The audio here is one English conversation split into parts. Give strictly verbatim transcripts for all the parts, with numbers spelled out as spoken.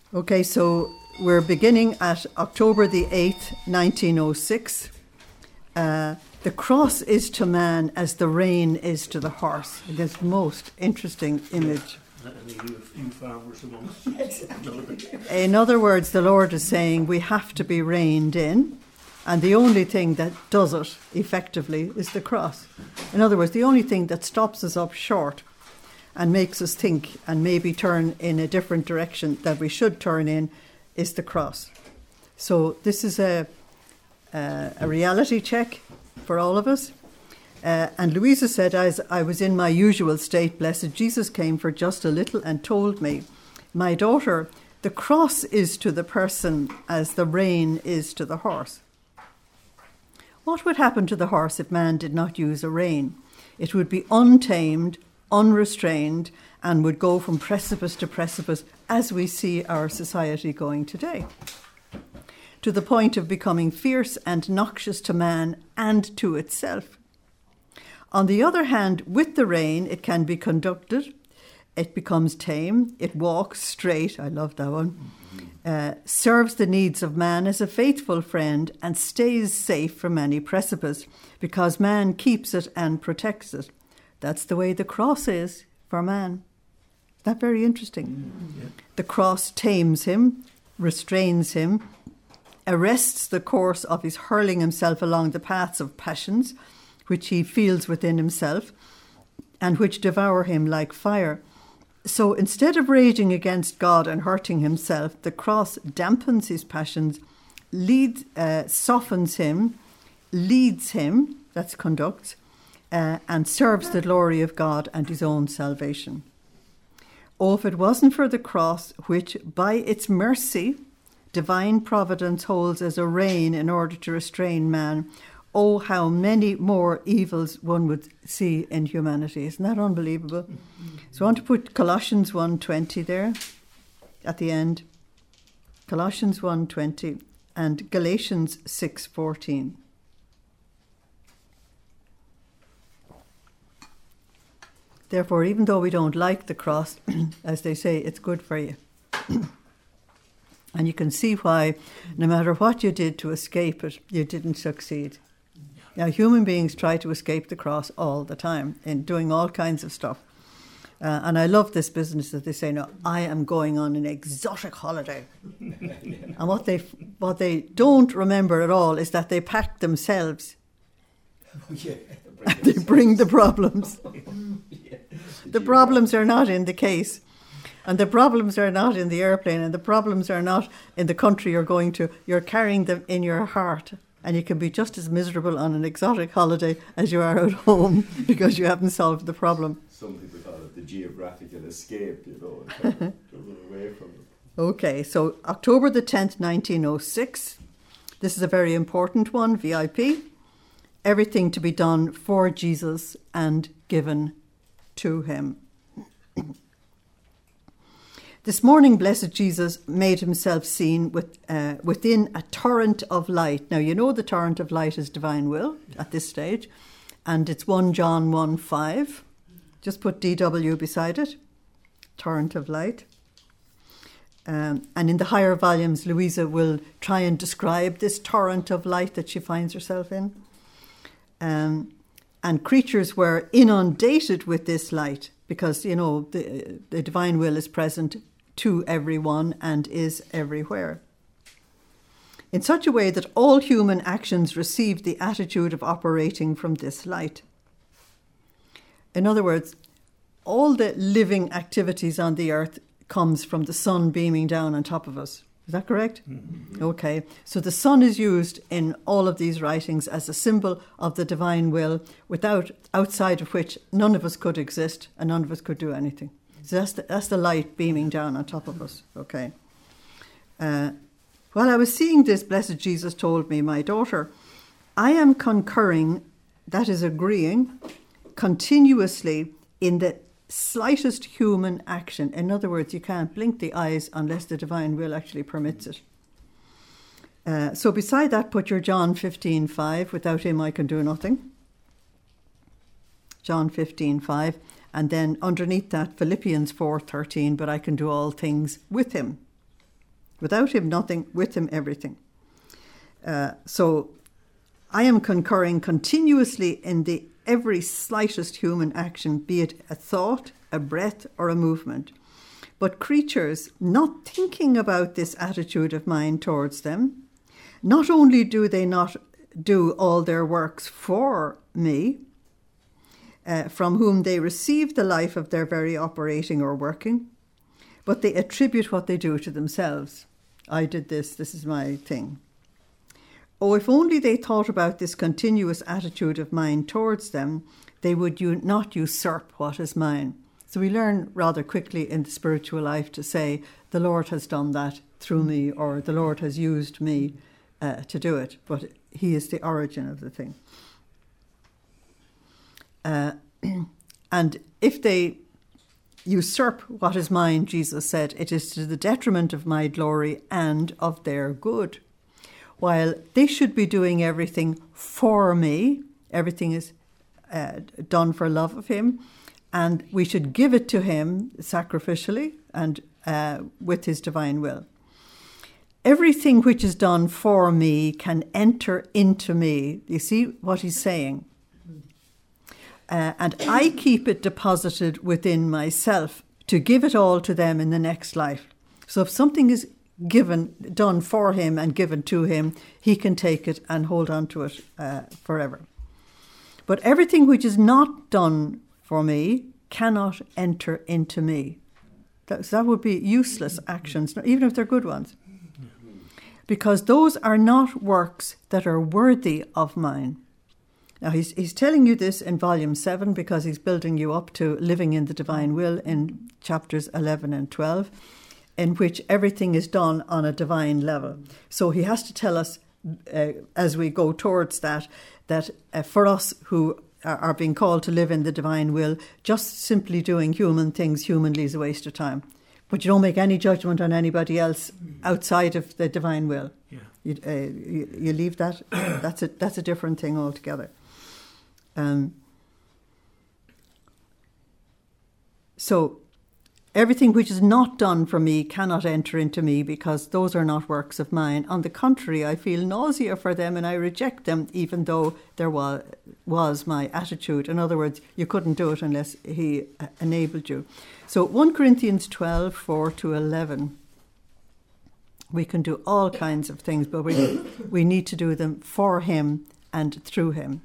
Okay, so we're beginning at October the eighth, nineteen oh six. Uh, the cross is to man as the rein is to the horse. It's the most interesting image. In other words, the Lord is saying we have to be reined in, and the only thing that does it effectively is the cross. In other words, the only thing that stops us up short and makes us think and maybe turn in a different direction that we should turn in is the cross. So this is a uh, a reality check for all of us. Uh, and Louisa said, as I was in my usual state, blessed Jesus came for just a little and told me, my daughter, the cross is to the person as the rein is to the horse. What would happen to the horse if man did not use a rein? It would be untamed, unrestrained, and would go from precipice to precipice, as we see our society going today, to the point of becoming fierce and noxious to man and to itself. On the other hand, with the rein, it can be conducted, it becomes tame, it walks straight, I love that one, uh, serves the needs of man as a faithful friend and stays safe from any precipice, because man keeps it and protects it. That's the way the cross is for man. Isn't that very interesting? Yeah. The cross tames him, restrains him, arrests the course of his hurling himself along the paths of passions, which he feels within himself, and which devour him like fire. So instead of raging against God and hurting himself, the cross dampens his passions, leads, uh, softens him, leads him, that's conducts, uh, and serves the glory of God and his own salvation. Oh, if it wasn't for the cross, which by its mercy, divine providence holds as a rein in order to restrain man, oh, how many more evils one would see in humanity. Isn't that unbelievable? Mm-hmm. So I want to put Colossians one twenty there at the end. Colossians one twenty and Galatians six fourteen. Therefore, even though we don't like the cross, as they say, it's good for you. And you can see why, no matter what you did to escape it, you didn't succeed. Now, human beings try to escape the cross all the time in doing all kinds of stuff. Uh, and I love this business that they say, no, I am going on an exotic holiday. And what they what they don't remember at all is that they pack themselves. Oh, yeah. They bring the problems. Yeah. The problems are not in the case. And the problems are not in the airplane. And the problems are not in the country you're going to. You're carrying them in your heart. And you can be just as miserable on an exotic holiday as you are at home because you haven't solved the problem. Some people call it the geographical escape, you know, and kind of run away from it. Okay, so October the tenth, nineteen oh six. This is a very important one, V I P. Everything to be done for Jesus and given to him. This morning, blessed Jesus made himself seen with, uh, within a torrent of light. Now, you know the torrent of light is divine will at this stage, and it's First John one five. Just put D W beside it, torrent of light. Um, and in the higher volumes, Louisa will try and describe this torrent of light that she finds herself in. Um, and creatures were inundated with this light because, you know, the, the divine will is present to everyone and is everywhere, in such a way that all human actions receive the attitude of operating from this light. In other words, all the living activities on the earth comes from the sun beaming down on top of us. Is that correct? Mm-hmm. Okay. So the sun is used in all of these writings as a symbol of the divine will, without outside of which none of us could exist and none of us could do anything. So that's the, that's the light beaming down on top of us. Okay. Uh, while I was seeing this, blessed Jesus told me, my daughter, I am concurring, that is agreeing, continuously in the slightest human action. In other words, you can't blink the eyes unless the divine will actually permits it. Uh, so beside that, put your John fifteen five. Without him, I can do nothing. John fifteen five. And then underneath that, Philippians four thirteen. But I can do all things with him. Without him, nothing. With him, everything. Uh, so I am concurring continuously in the every slightest human action, be it a thought, a breath, or a movement. But creatures, not thinking about this attitude of mine towards them, not only do they not do all their works for me, uh, from whom they receive the life of their very operating or working, but they attribute what they do to themselves. I did this, this is my thing. Oh, if only they thought about this continuous attitude of mine towards them, they would u- not usurp what is mine. So we learn rather quickly in the spiritual life to say, the Lord has done that through me, or the Lord has used me uh, to do it, but he is the origin of the thing. Uh, and if they usurp what is mine, Jesus said, it is to the detriment of my glory and of their good. While they should be doing everything for me, everything is uh, done for love of him, and we should give it to him sacrificially and uh, with his divine will. Everything which is done for me can enter into me. You see what he's saying? Uh, and I keep it deposited within myself to give it all to them in the next life. So if something is given, done for him and given to him, he can take it and hold on to it uh, forever. But everything which is not done for me cannot enter into me. That, that would be useless actions, even if they're good ones. Because those are not works that are worthy of mine. Now, he's, he's telling you this in volume seven because he's building you up to living in the divine will in chapters eleven and twelve, in which everything is done on a divine level. So he has to tell us, uh, as we go towards that, that uh, for us who are, are being called to live in the divine will, just simply doing human things humanly is a waste of time. But you don't make any judgment on anybody else outside of the divine will. Yeah. You, uh, you, you leave that, that's a, that's a different thing altogether. Um, so everything which is not done for me cannot enter into me, because those are not works of mine. On the contrary, I feel nausea for them and I reject them, even though there was, was my attitude. In other words, you couldn't do it unless he uh, enabled you. So First Corinthians twelve, four to eleven. We can do all kinds of things, but we, we need to do them for him and through him.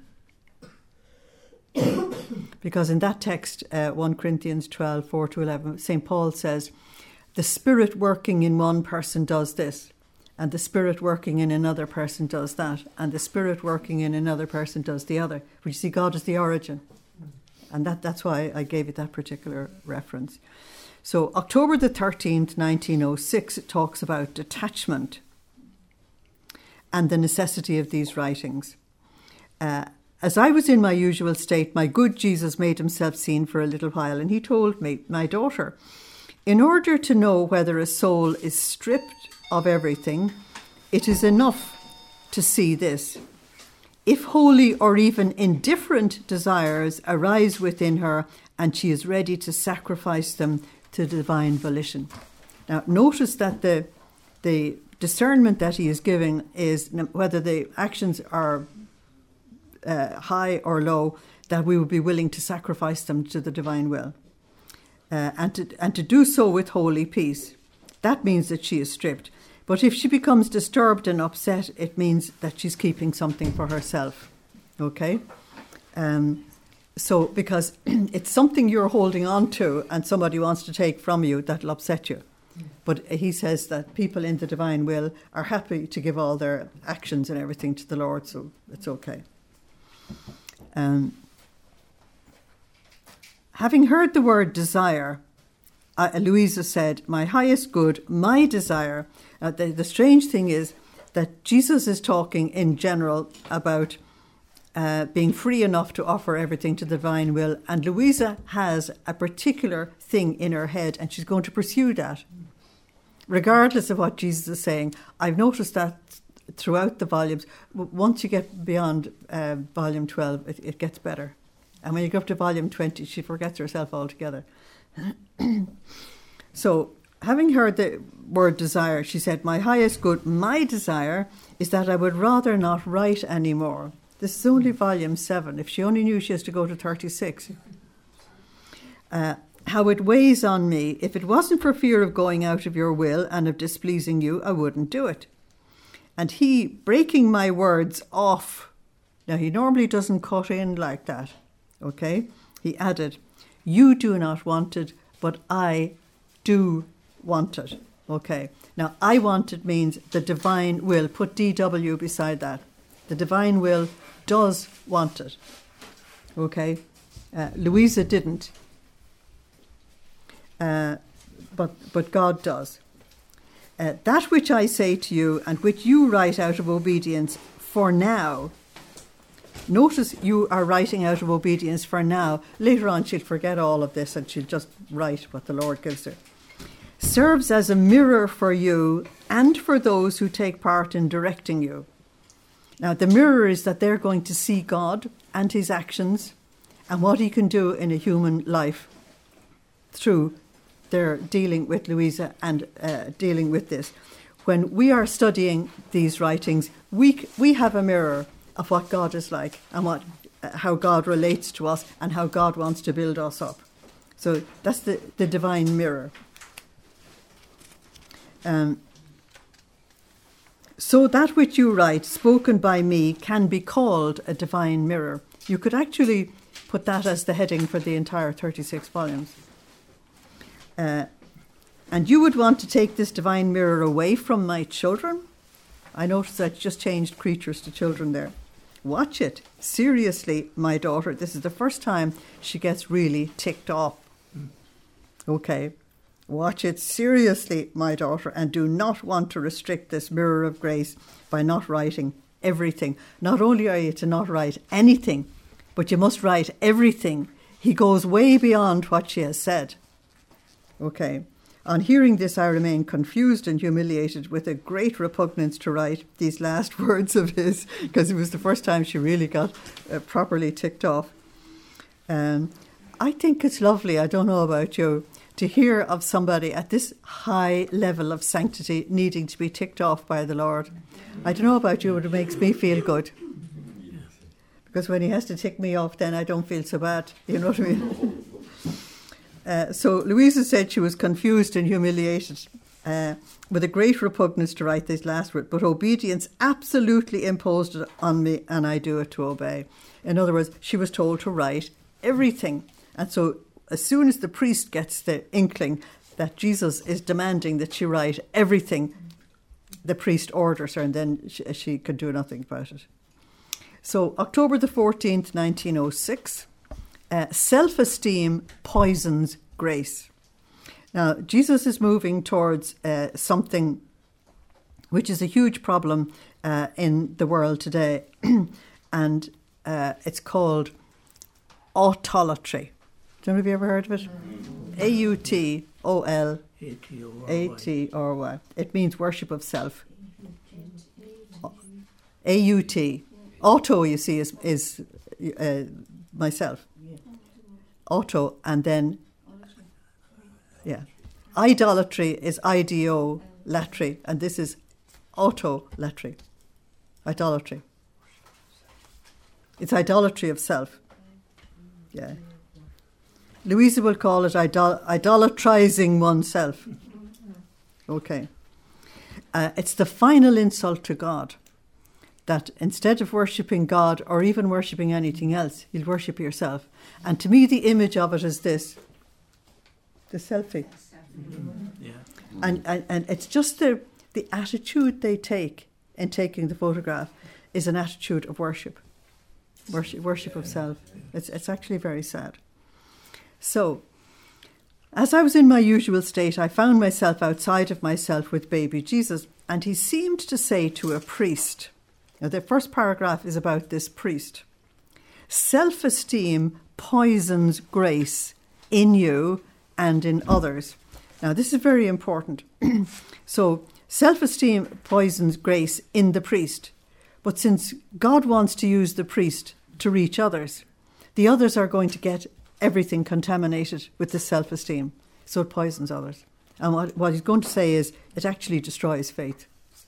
Because in that text, uh, First Corinthians twelve, four to eleven, Saint Paul says, the Spirit working in one person does this, and the Spirit working in another person does that, and the Spirit working in another person does the other. But you see, God is the origin. And that, that's why I gave it that particular reference. So October the thirteenth, nineteen oh six, it talks about detachment and the necessity of these writings. Uh, As I was in my usual state, my good Jesus made himself seen for a little while, and he told me, my daughter, in order to know whether a soul is stripped of everything, it is enough to see this. If holy or even indifferent desires arise within her, and she is ready to sacrifice them to divine volition. Now, notice that the, the discernment that he is giving is whether the actions are Uh, high or low, that we would be willing to sacrifice them to the divine will, uh, and to and to do so with holy peace. That means that she is stripped. But if she becomes disturbed and upset, it means that she's keeping something for herself. Okay, um, so because it's something you're holding on to, and somebody wants to take from you, that'll upset you. But he says that people in the divine will are happy to give all their actions and everything to the Lord, so it's okay. Um, having heard the word desire, uh, Louisa said, my highest good, my desire. Uh, the, the strange thing is that Jesus is talking in general about uh, being free enough to offer everything to the divine will, and Louisa has a particular thing in her head, and she's going to pursue that, regardless of what Jesus is saying. I've noticed that throughout the volumes. Once you get beyond uh, volume twelve, it, it gets better. And when you go up to volume twenty, she forgets herself altogether. So having heard the word desire, she said, my highest good, my desire is that I would rather not write anymore. This is only volume seven. If she only knew she has to go to thirty-six. Uh, how it weighs on me. If it wasn't for fear of going out of your will and of displeasing you, I wouldn't do it. And he, breaking my words off. Now, he normally doesn't cut in like that. Okay? He added, you do not want it, but I do want it. Okay. Now, I want it means the divine will. Put D W beside that. The divine will does want it. Okay. Uh, Louisa didn't. Uh, but but God does. Uh, that which I say to you and which you write out of obedience for now. Notice you are writing out of obedience for now. Later on she'll forget all of this and she'll just write what the Lord gives her. Serves as a mirror for you and for those who take part in directing you. Now the mirror is that they're going to see God and his actions and what he can do in a human life through their dealing with Louisa and uh, dealing with this. When we are studying these writings, we we have a mirror of what God is like and what uh, how God relates to us and how God wants to build us up. So that's the, the divine mirror. Um, so that which you write, spoken by me, can be called a divine mirror. You could actually put that as the heading for the entire thirty-six volumes. Uh, and you would want to take this divine mirror away from my children? I noticed that you just changed creatures to children there. Watch it. Seriously, my daughter. This is the first time she gets really ticked off. Okay. Watch it seriously, my daughter, and do not want to restrict this mirror of grace by not writing everything. Not only are you to not write anything, but you must write everything. He goes way beyond what she has said. Okay. On hearing this, I remain confused and humiliated with a great repugnance to write these last words of his, because it was the first time she really got uh, properly ticked off. Um, I think it's lovely, I don't know about you, to hear of somebody at this high level of sanctity needing to be ticked off by the Lord. I don't know about you, but it makes me feel good. Because when he has to tick me off, then I don't feel so bad. You know what I mean? Uh, so Louisa said she was confused and humiliated uh, with a great repugnance to write this last word, but obedience absolutely imposed it on me and I do it to obey. In other words, she was told to write everything. And so as soon as the priest gets the inkling that Jesus is demanding that she write everything, the priest orders her and then she, she could do nothing about it. So October the fourteenth, nineteen oh six... Uh, self-esteem poisons grace. Now, Jesus is moving towards uh, something which is a huge problem uh, in the world today, and uh, it's called autolatry. Don't know if you ever heard of it? A U T O L A T R Y. It means worship of self. A U T. Auto, you see, is, is uh, myself. Auto, and then, yeah. Idolatry is I D O, latry, and this is autolatry, idolatry. It's idolatry of self. Yeah. Louisa will call it idol- idolatrizing oneself. Okay. Uh, it's the final insult to God, that instead of worshipping God or even worshipping anything else, you'll worship yourself. And to me, the image of it is this, the selfie. Mm-hmm. Yeah. And, and and it's just the, the attitude they take in taking the photograph is an attitude of worship, worship, worship of self. It's, it's actually very sad. So, as I was in my usual state, I found myself outside of myself with baby Jesus, and he seemed to say to a priest. Now, the first paragraph is about this priest. Self-esteem poisons grace in you and in others. Now, this is very important. So, self-esteem poisons grace in the priest. But since God wants to use the priest to reach others, the others are going to get everything contaminated with the self-esteem. So it poisons others. And what, what he's going to say is it actually destroys faith.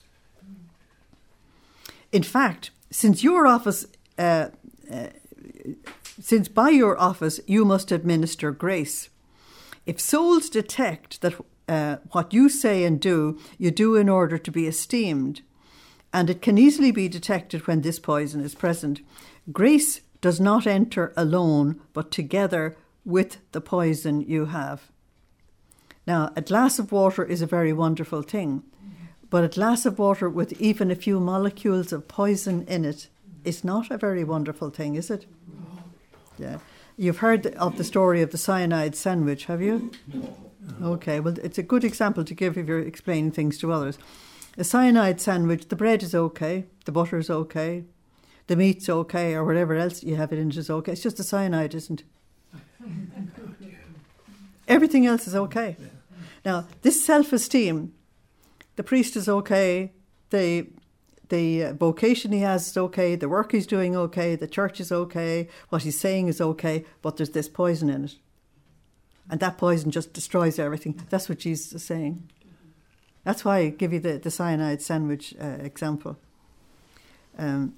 In fact, since your office, uh, uh, since by your office you must administer grace, if souls detect that uh, what you say and do, you do in order to be esteemed, and it can easily be detected when this poison is present, grace does not enter alone, but together with the poison you have. Now, a glass of water is a very wonderful thing, but a glass of water with even a few molecules of poison in it is not a very wonderful thing, is it? Yeah. You've heard of the story of the cyanide sandwich, have you? No. Okay, well, it's a good example to give if you're explaining things to others. A cyanide sandwich, the bread is okay, the butter is okay, the meat's okay, or whatever else you have it in is okay. It's just the cyanide, isn't it? Everything else is okay. Now, this self-esteem, the priest is okay, the the vocation he has is okay, the work he's doing okay, the church is okay, what he's saying is okay, but there's this poison in it. And that poison just destroys everything. That's what Jesus is saying. That's why I give you the, the cyanide sandwich uh, example. Um,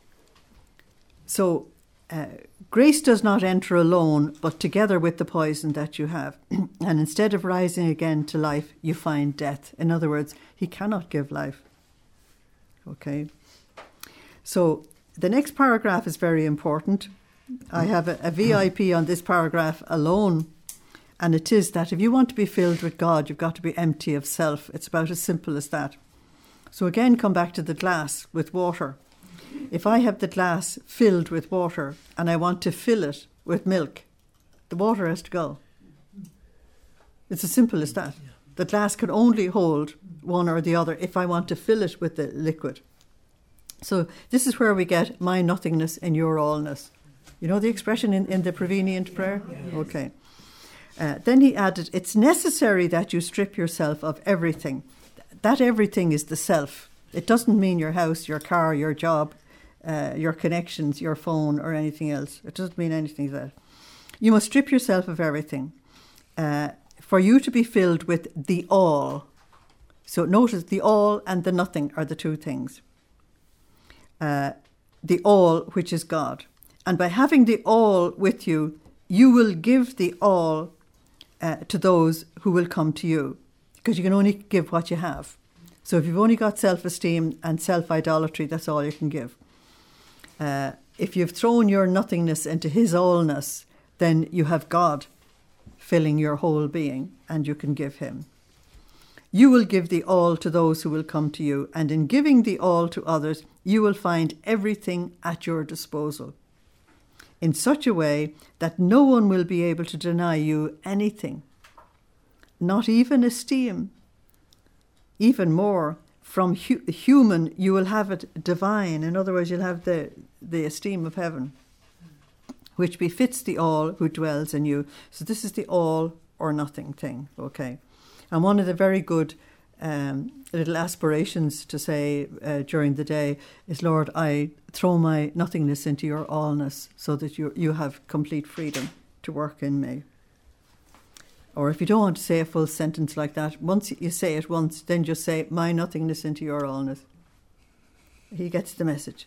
so, uh, grace does not enter alone, but together with the poison that you have. And instead of rising again to life, you find death. In other words, he cannot give life. Okay. So, the next paragraph is very important. I have a, a V I P on this paragraph alone. And it is that if you want to be filled with God, you've got to be empty of self. It's about as simple as that. So again, come back to the glass with water. If I have the glass filled with water and I want to fill it with milk, the water has to go. It's as simple as that. The glass can only hold one or the other if I want to fill it with the liquid. So this is where we get my nothingness in your allness. You know the expression in, in the prevenient prayer? Yes. Okay. Uh, then he added, it's necessary that you strip yourself of everything. That everything is the self. It doesn't mean your house, your car, your job, uh, your connections, your phone, or anything else. It doesn't mean anything like that. You must strip yourself of everything uh, for you to be filled with the all. So notice the all and the nothing are the two things. Uh, the all, which is God. And by having the all with you, you will give the all Uh, to those who will come to you, because you can only give what you have. So if you've only got self-esteem and self-idolatry, that's all you can give. Uh, if you've thrown your nothingness into his allness, then you have God filling your whole being, and you can give him. You will give the all to those who will come to you, and in giving the all to others, you will find everything at your disposal, in such a way that no one will be able to deny you anything, not even esteem. Even more, from hu- human, you will have it divine. In other words, you'll have the, the esteem of heaven, which befits the all who dwells in you. So this is the all or nothing thing, okay? And one of the very good um, little aspirations to say uh, during the day is, Lord, I throw my nothingness into your allness so that you you have complete freedom to work in me. Or if you don't want to say a full sentence like that, once you say it once, then just say my nothingness into your allness. He gets the message.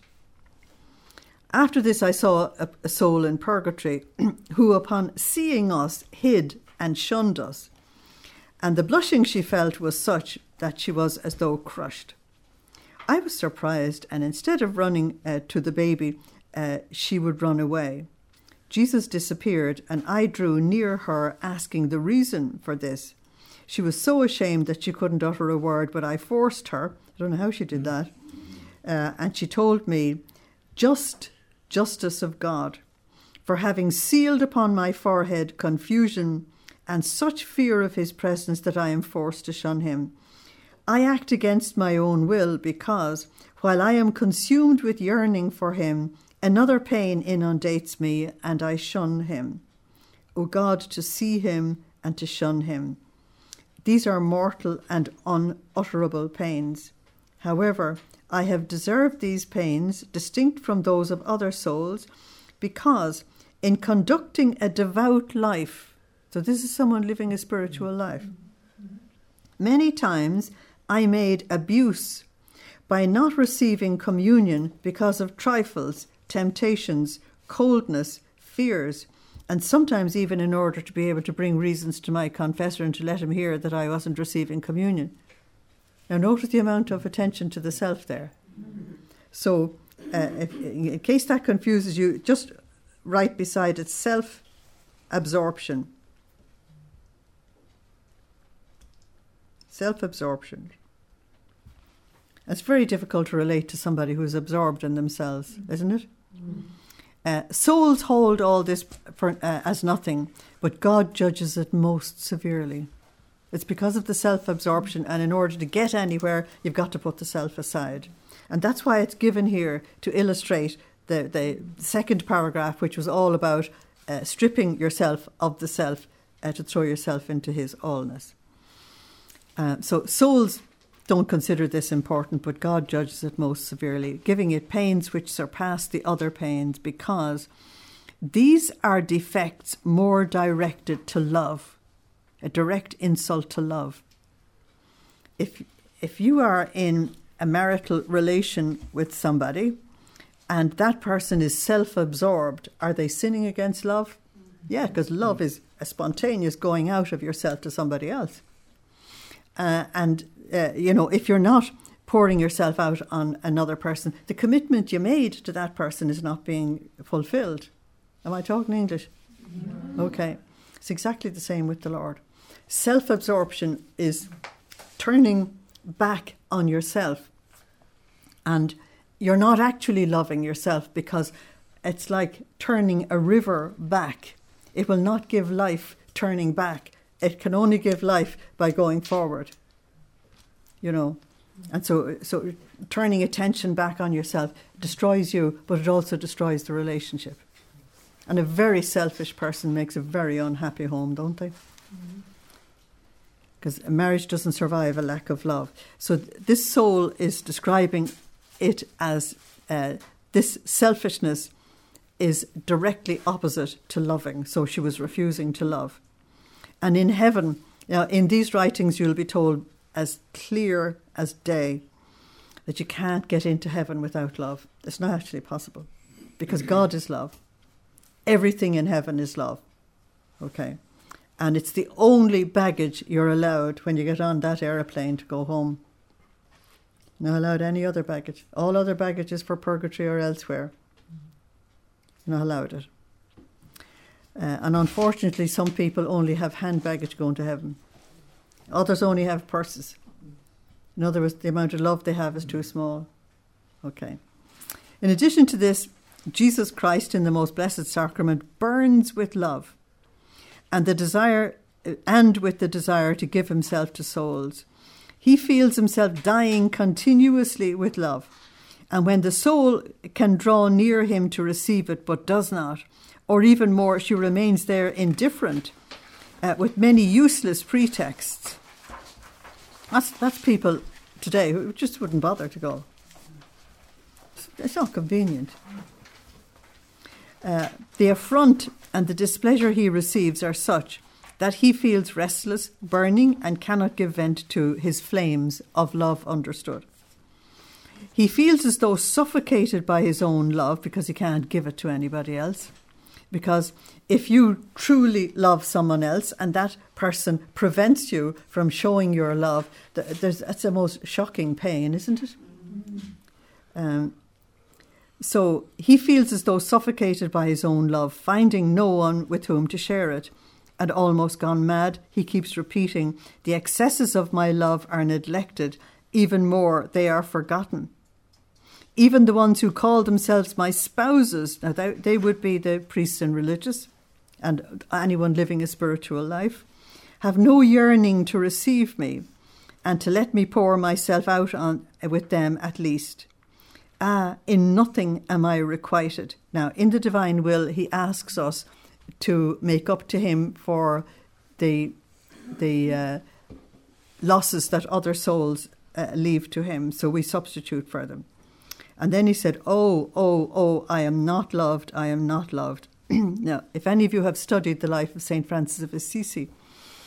After this I saw a, a soul in purgatory who upon seeing us hid and shunned us, and the blushing she felt was such that she was as though crushed. I was surprised, and instead of running uh, to the baby, uh, she would run away. Jesus disappeared, and I drew near her, asking the reason for this. She was so ashamed that she couldn't utter a word, but I forced her. I don't know how she did that. Uh, and she told me, just justice of God, for having sealed upon my forehead confusion and such fear of his presence that I am forced to shun him. I act against my own will because, while I am consumed with yearning for him, another pain inundates me and I shun him. O God, to see him and to shun him. These are mortal and unutterable pains. However, I have deserved these pains, distinct from those of other souls, because in conducting a devout life, so this is someone living a spiritual life, Many times I made abuse by not receiving communion because of trifles, temptations, coldness, fears, and sometimes even in order to be able to bring reasons to my confessor and to let him hear that I wasn't receiving communion. Now notice the amount of attention to the self there. So uh, if, in case that confuses you, just write beside it self-absorption. Self-absorption. It's very difficult to relate to somebody who's absorbed in themselves, isn't it? Mm. Uh, souls hold all this for, uh, as nothing, but God judges it most severely. It's because of the self-absorption, and in order to get anywhere, you've got to put the self aside. And that's why it's given here to illustrate the, the second paragraph, which was all about uh, stripping yourself of the self uh, to throw yourself into his allness. Uh, so souls don't consider this important, but God judges it most severely, giving it pains which surpass the other pains, because these are defects more directed to love, a direct insult to love. If if you are in a marital relation with somebody and that person is self-absorbed, are they sinning against love? Yeah, because love is a spontaneous going out of yourself to somebody else. Uh, and Uh, you know, if you're not pouring yourself out on another person, the commitment you made to that person is not being fulfilled. Am I talking English? Yeah. Okay. It's exactly the same with the Lord. Self-absorption is turning back on yourself. And you're not actually loving yourself, because it's like turning a river back. It will not give life turning back. It can only give life by going forward. You know, and so so turning attention back on yourself destroys you, but it also destroys the relationship. And a very selfish person makes a very unhappy home, don't they? Because mm-hmm. a marriage doesn't survive a lack of love. So th- this soul is describing it as uh, this selfishness is directly opposite to loving. So she was refusing to love. And in heaven, now in these writings you'll be told as clear as day that you can't get into heaven without love. It's not actually possible, because God is love. Everything in heaven is love. Okay? And it's the only baggage you're allowed when you get on that aeroplane to go home. Not allowed any other baggage. All other baggage is for purgatory or elsewhere. You're not allowed it. Uh, and unfortunately, some people only have hand baggage going to heaven. Others only have purses. In other words, the amount of love they have is too small. Okay. In addition to this, Jesus Christ in the most blessed sacrament burns with love and the desire, and with the desire to give himself to souls. He feels himself dying continuously with love. And when the soul can draw near him to receive it but does not, or even more, she remains there indifferent, Uh, with many useless pretexts. That's, that's people today who just wouldn't bother to go. It's, it's not convenient. Uh, the affront and the displeasure he receives are such that he feels restless, burning, and cannot give vent to his flames of love understood. He feels as though suffocated by his own love, because he can't give it to anybody else. Because if you truly love someone else and that person prevents you from showing your love, there's, that's the most shocking pain, isn't it? Mm-hmm. Um, so he feels as though suffocated by his own love, finding no one with whom to share it. And almost gone mad, he keeps repeating, "The excesses of my love are neglected, even more, they are forgotten." Even the ones who call themselves my spouses, now they, they would be the priests and religious and anyone living a spiritual life, have no yearning to receive me and to let me pour myself out on with them at least. Ah, in nothing am I requited. Now, in the divine will, he asks us to make up to him for the, the uh, losses that other souls uh, leave to him, so we substitute for them. And then he said, oh, oh, oh, I am not loved, I am not loved. Now, if any of you have studied the life of Saint Francis of Assisi,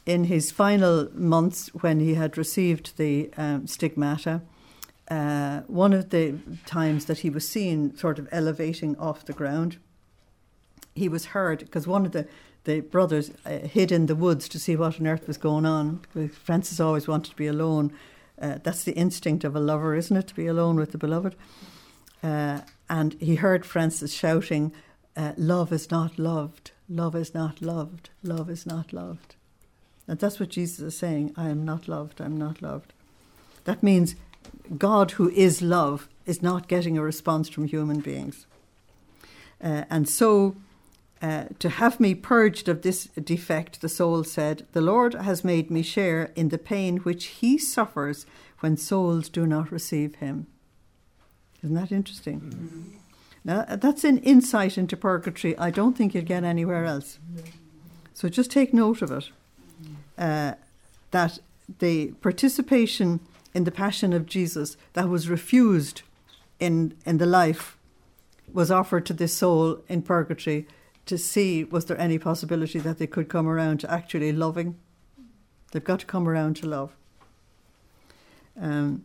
in his final months, when he had received the um, stigmata, uh, one of the times that he was seen sort of elevating off the ground, he was heard, because one of the, the brothers uh, hid in the woods to see what on earth was going on. Francis always wanted to be alone. Uh, that's the instinct of a lover, isn't it, to be alone with the beloved? Uh, and he heard Francis shouting, uh, love is not loved, love is not loved, love is not loved. And that's what Jesus is saying, I am not loved, I'm not loved. That means God, who is love, is not getting a response from human beings. Uh, and so, uh, to have me purged of this defect, the soul said, the Lord has made me share in the pain which he suffers when souls do not receive him. Isn't that interesting? Mm-hmm. Now, that's an insight into purgatory I don't think you'd get anywhere else. So just take note of it, uh, that the participation in the passion of Jesus that was refused in, in the life was offered to this soul in purgatory to see was there any possibility that they could come around to actually loving. They've got to come around to love. Um,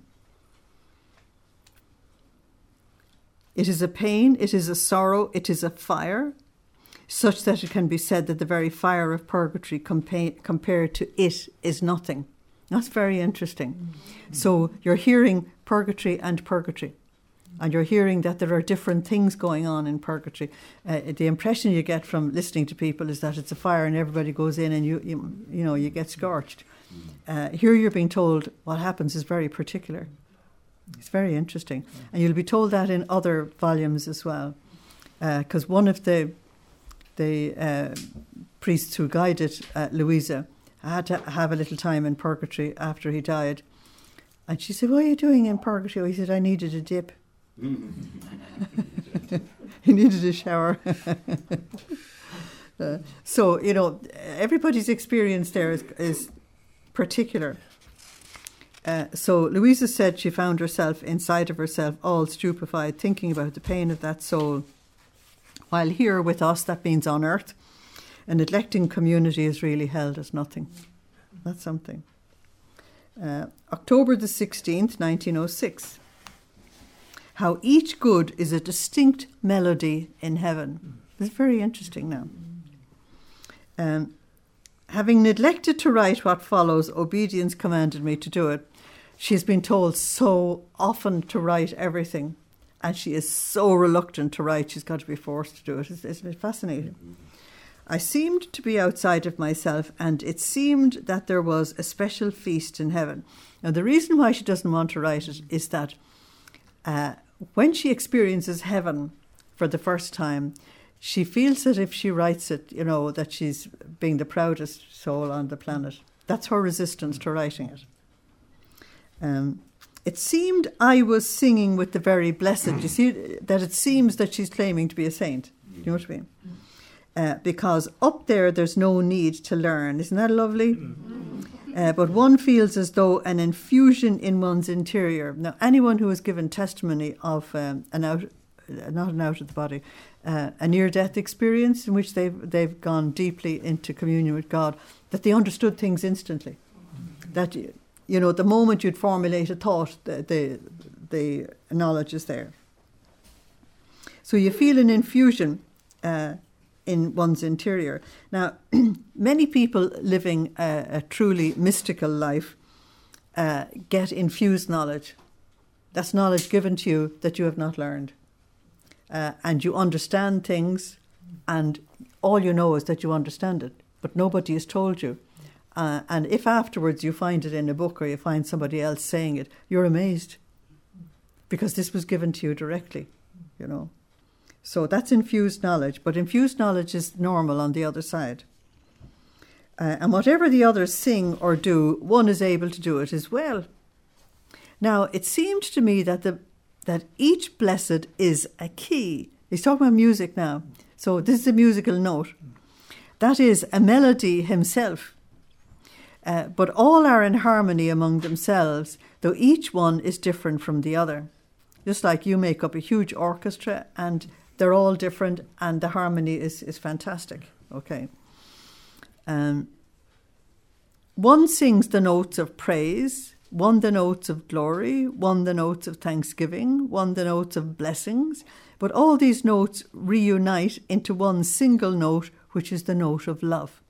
it is a pain, it is a sorrow, it is a fire, such that it can be said that the very fire of purgatory compa- compared to it is nothing. That's very interesting. Mm-hmm. So you're hearing purgatory and purgatory, and you're hearing that there are different things going on in purgatory. Uh, the impression you get from listening to people is that it's a fire and everybody goes in and you you, you know you get scorched. Uh, here you're being told what happens is very particular. It's very interesting, and you'll be told that in other volumes as well, because uh, one of the the uh, priests who guided uh, Louisa had to have a little time in purgatory after he died, and she said, "What are you doing in purgatory?" He said, "I needed a dip." He needed a shower. uh, so you know, everybody's experience there is, is particular. Uh, so Louisa said she found herself inside of herself, all stupefied, thinking about the pain of that soul. While here with us, that means on earth, a neglecting community is really held as nothing. That's something. Uh, October the sixteenth, nineteen oh six. How each good is a distinct melody in heaven. It's very interesting now. Um, having neglected to write what follows, obedience commanded me to do it. She has been told so often to write everything, and she is so reluctant to write. She's got to be forced to do it. Isn't it fascinating? I seemed to be outside of myself, and it seemed that there was a special feast in heaven. Now, the reason why she doesn't want to write it is that uh, when she experiences heaven for the first time, she feels that if she writes it, you know, that she's being the proudest soul on the planet. That's her resistance to writing it. Um, it seemed I was singing with the very blessed. You see that it seems that she's claiming to be a saint. Do you know what I mean? Uh, because up there, there's no need to learn. Isn't that lovely? Uh, but one feels as though an infusion in one's interior. Now, anyone who has given testimony of um, an out, not an out of the body, uh, a near-death experience in which they've they've gone deeply into communion with God, that they understood things instantly. That you know, the moment you'd formulate a thought, the the, the knowledge is there. So you feel an infusion Uh, in one's interior. Now, many people living a, a truly mystical life uh, get infused knowledge. That's knowledge given to you that you have not learned. Uh, and you understand things, and all you know is that you understand it, but nobody has told you. Uh, and if afterwards you find it in a book or you find somebody else saying it, you're amazed, because this was given to you directly, you know. So that's infused knowledge, but infused knowledge is normal on the other side. Uh, and whatever the others sing or do, one is able to do it as well. Now, it seemed to me that the that each blessed is a key. He's talking about music now. So this is a musical note. That is a melody himself. Uh, but all are in harmony among themselves, though each one is different from the other. Just like you make up a huge orchestra and they're all different, and the harmony is, is fantastic. Okay. Um, one sings the notes of praise, one the notes of glory, one the notes of thanksgiving, one the notes of blessings, but all these notes reunite into one single note, which is the note of love.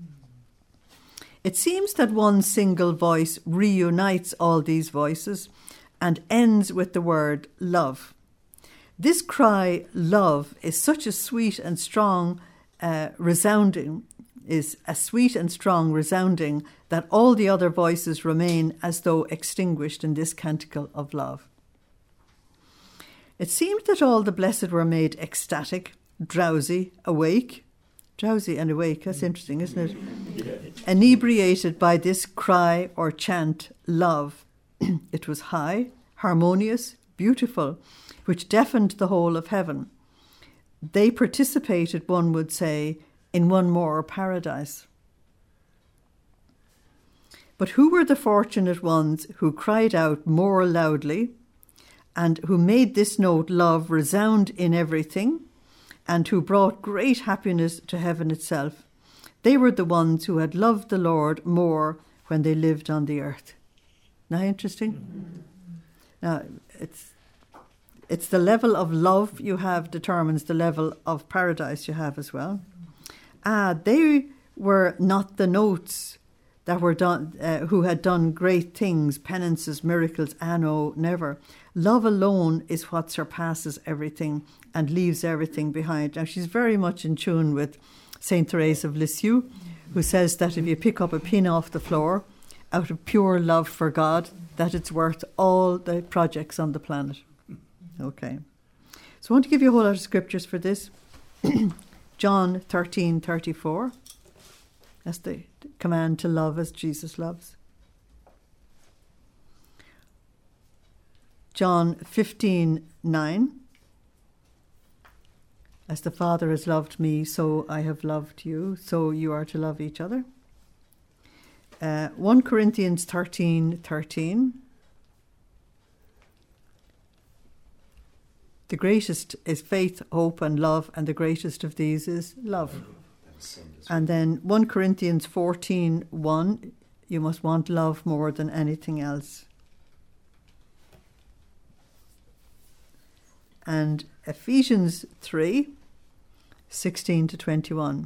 It seems that one single voice reunites all these voices and ends with the word love. This cry, love, is such a sweet and strong uh, resounding, is a sweet and strong resounding that all the other voices remain as though extinguished in this canticle of love. It seemed that all the blessed were made ecstatic, drowsy, awake. Drowsy and awake, that's interesting, isn't it? Yeah. Inebriated by this cry or chant, love. It was high, harmonious, beautiful, which deafened the whole of heaven. They participated, one would say, in one more paradise. But who were the fortunate ones who cried out more loudly and who made this note, love, resound in everything, and who brought great happiness to heaven itself? They were the ones who had loved the Lord more when they lived on the earth. Now, interesting? Now, it's it's the level of love you have determines the level of paradise you have as well. Ah, they were not the notes that were done, uh, who had done great things, penances, miracles. Ah, no, never. Love alone is what surpasses everything and leaves everything behind. Now, she's very much in tune with Saint Therese of Lisieux, who says that if you pick up a pin off the floor out of pure love for God, that it's worth all the projects on the planet. Okay. So I want to give you a whole lot of scriptures for this. John thirteen thirty-four. That's the command to love as Jesus loves. John fifteen nine. As the Father has loved me, so I have loved you, so you are to love each other. Uh, First Corinthians thirteen thirteen. The greatest is faith, hope and love, and the greatest of these is love. And then First Corinthians fourteen one, you must want love more than anything else. And Ephesians three sixteen to twenty-one.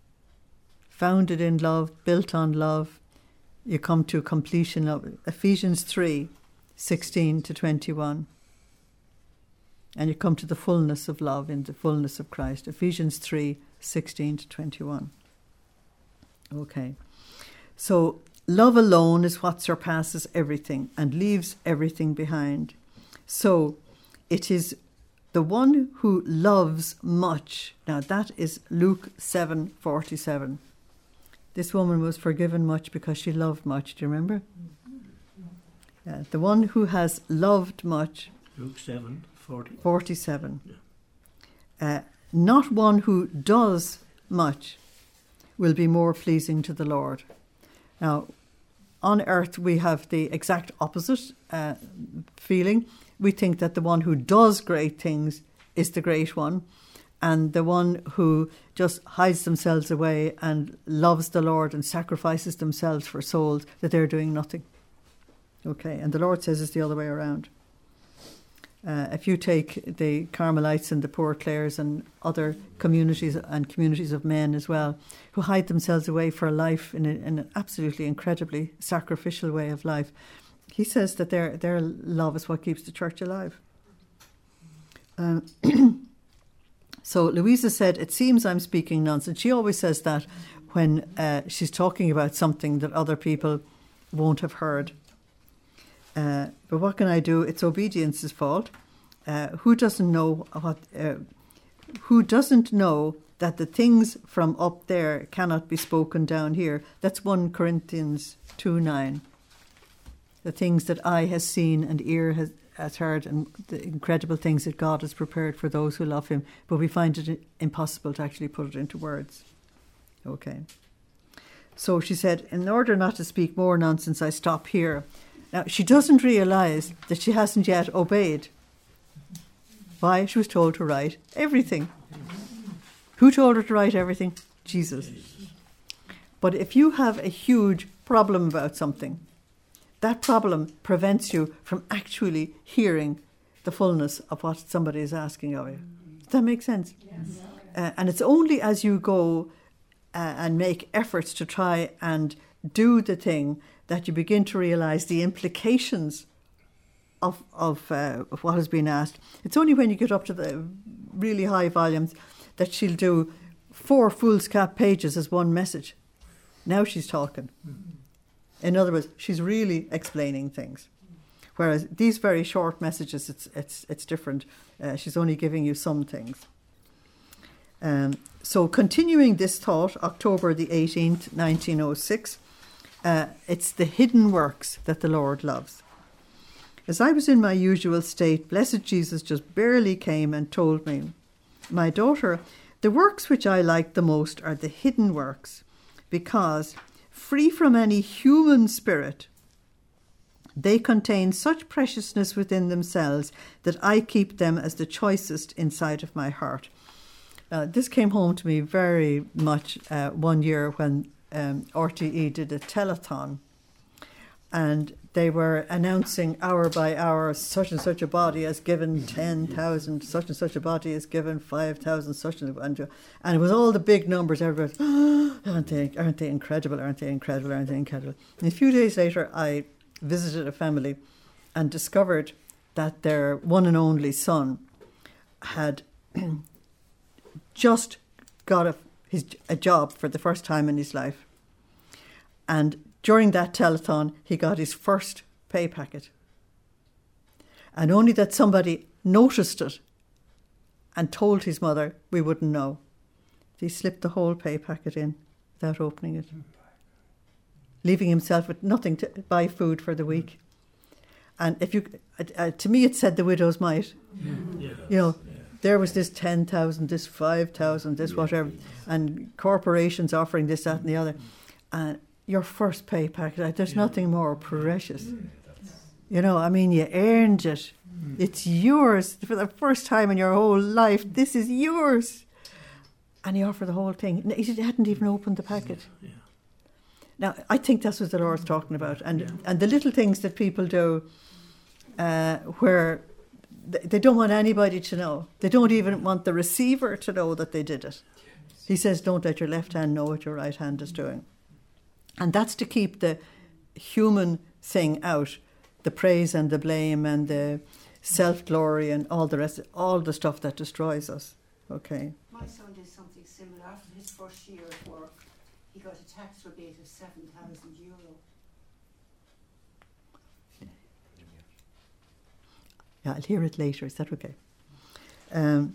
Founded in love, built on love, you come to completion of Ephesians three sixteen to twenty-one. And you come to the fullness of love in the fullness of Christ. Ephesians three sixteen to twenty-one. Okay. So love alone is what surpasses everything and leaves everything behind. So it is the one who loves much. Now that is Luke seven forty-seven. This woman was forgiven much because she loved much. Do you remember? Yeah, the one who has loved much. Luke seven forty. forty-seven. Yeah. Uh, not one who does much will be more pleasing to the Lord. Now, on earth we have the exact opposite uh, feeling. We think that the one who does great things is the great one, and the one who just hides themselves away and loves the Lord and sacrifices themselves for souls, that they're doing nothing. Okay, and the Lord says it's the other way around. Uh, if you take the Carmelites and the Poor Clares and other communities and communities of men as well, who hide themselves away for a life in, a, in an absolutely incredibly sacrificial way of life, he says that their their love is what keeps the church alive. Um, so Louisa said, it seems I'm speaking nonsense. She always says that when uh, she's talking about something that other people won't have heard. Uh, but what can I do? It's obedience's fault. Uh, who doesn't know what? Uh, who doesn't know that the things from up there cannot be spoken down here? That's First Corinthians two nine. The things that eye has seen and ear has, has heard, and the incredible things that God has prepared for those who love Him. But we find it impossible to actually put it into words. Okay. So she said, in order not to speak more nonsense, I stop here. Now, she doesn't realise that she hasn't yet obeyed. Why? She was told to write everything. Who told her to write everything? Jesus. But if you have a huge problem about something, that problem prevents you from actually hearing the fullness of what somebody is asking of you. Does that make sense? Yes. Uh, and it's only as you go uh, and make efforts to try and do the thing that you begin to realise the implications of of, uh, of what has been asked. It's only when you get up to the really high volumes that she'll do four foolscap pages as one message. Now she's talking. In other words, she's really explaining things. Whereas these very short messages, it's it's it's different. Uh, she's only giving you some things. Um, so continuing this thought, October the eighteenth, nineteen oh six, uh, it's the hidden works that the Lord loves. As I was in my usual state, blessed Jesus just barely came and told me, my daughter, the works which I like the most are the hidden works, because free from any human spirit, they contain such preciousness within themselves that I keep them as the choicest inside of my heart. Uh, this came home to me very much uh, one year when um, R T E did a telethon, and they were announcing hour by hour, such and such a body has given ten thousand, such and such a body has given five thousand, such and and and it was all the big numbers. Everybody, oh, aren't they, aren't they incredible, aren't they incredible, aren't they incredible? And a few days later, I visited a family and discovered that their one and only son had just got a, his, a job for the first time in his life. And during that telethon, he got his first pay packet. And only that somebody noticed it and told his mother, we wouldn't know. He slipped the whole pay packet in without opening it, leaving himself with nothing to buy food for the week. And if you, uh, to me, it said the widow's mite. Yeah. Yeah. You know, Yeah. there was this ten thousand, this five thousand, this whatever, and corporations offering this, that, and the other. And your first pay packet, there's Yeah. nothing more precious. You know, I mean, you earned it. It's yours for the first time in your whole life. This is yours. And he offered the whole thing. He hadn't even opened the packet. Yeah. Now, I think that's what the Lord's talking about. And Yeah. and the little things that people do uh, where th- they don't want anybody to know. They don't even want the receiver to know that they did it. He says, don't let your left hand know what your right hand is doing. And that's to keep the human thing out, the praise and the blame and the self-glory and all the rest, all the stuff that destroys us. Okay. My son did something similar. After his first year of work, he got a tax rebate of seven thousand euro. Yeah, I'll hear it later. Is that okay? Um,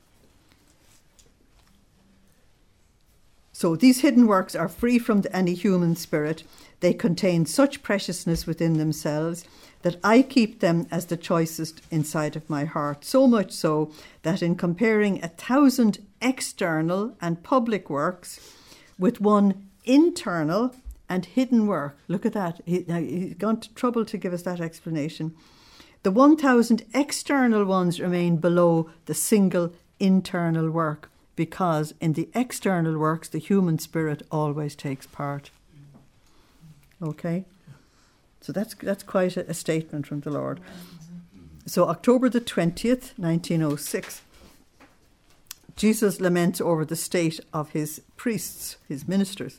so these hidden works are free from any human spirit. They contain such preciousness within themselves that I keep them as the choicest inside of my heart. So much so that in comparing a thousand external and public works with one internal and hidden work, look at that. He, now, he's gone to trouble to give us that explanation. The one thousand external ones remain below the single internal work, because in the external works, the human spirit always takes part. Okay? So that's that's quite a, a statement from the Lord. So October the twentieth, nineteen oh six, Jesus laments over the state of his priests, his ministers.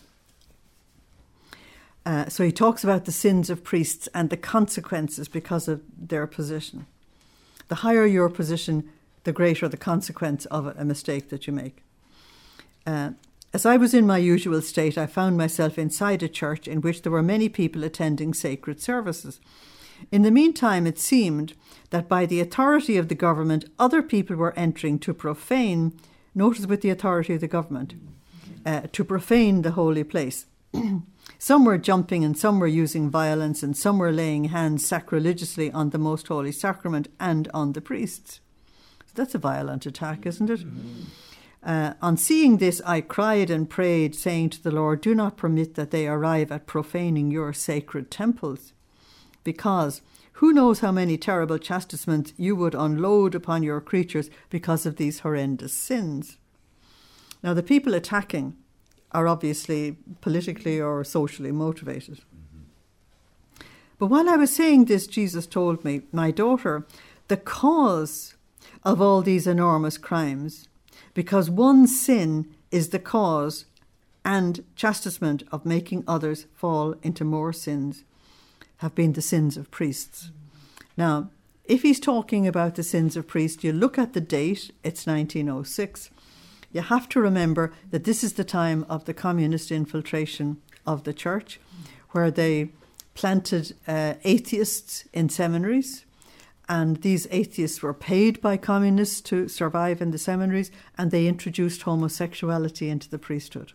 Uh, so he talks about the sins of priests and the consequences because of their position. The higher your position, the greater the consequence of a mistake that you make. Uh, as I was in my usual state, I found myself inside a church in which there were many people attending sacred services. In the meantime, it seemed that by the authority of the government, other people were entering to profane, notice with the authority of the government, uh, to profane the holy place. Some were jumping and some were using violence and some were laying hands sacrilegiously on the most holy sacrament and on the priests. So that's a violent attack, isn't it? Mm-hmm. Uh, on seeing this, I cried and prayed, saying to the Lord, do not permit that they arrive at profaning your sacred temples, because who knows how many terrible chastisements you would unload upon your creatures because of these horrendous sins. Now, the people attacking are obviously politically or socially motivated. Mm-hmm. But while I was saying this, Jesus told me, my daughter, the cause of all these enormous crimes, because one sin is the cause and chastisement of making others fall into more sins, have been the sins of priests. Mm-hmm. Now, if he's talking about the sins of priests, you look at the date, it's nineteen oh six. You have to remember that this is the time of the communist infiltration of the church, where they planted uh, atheists in seminaries, and these atheists were paid by communists to survive in the seminaries, and they introduced homosexuality into the priesthood.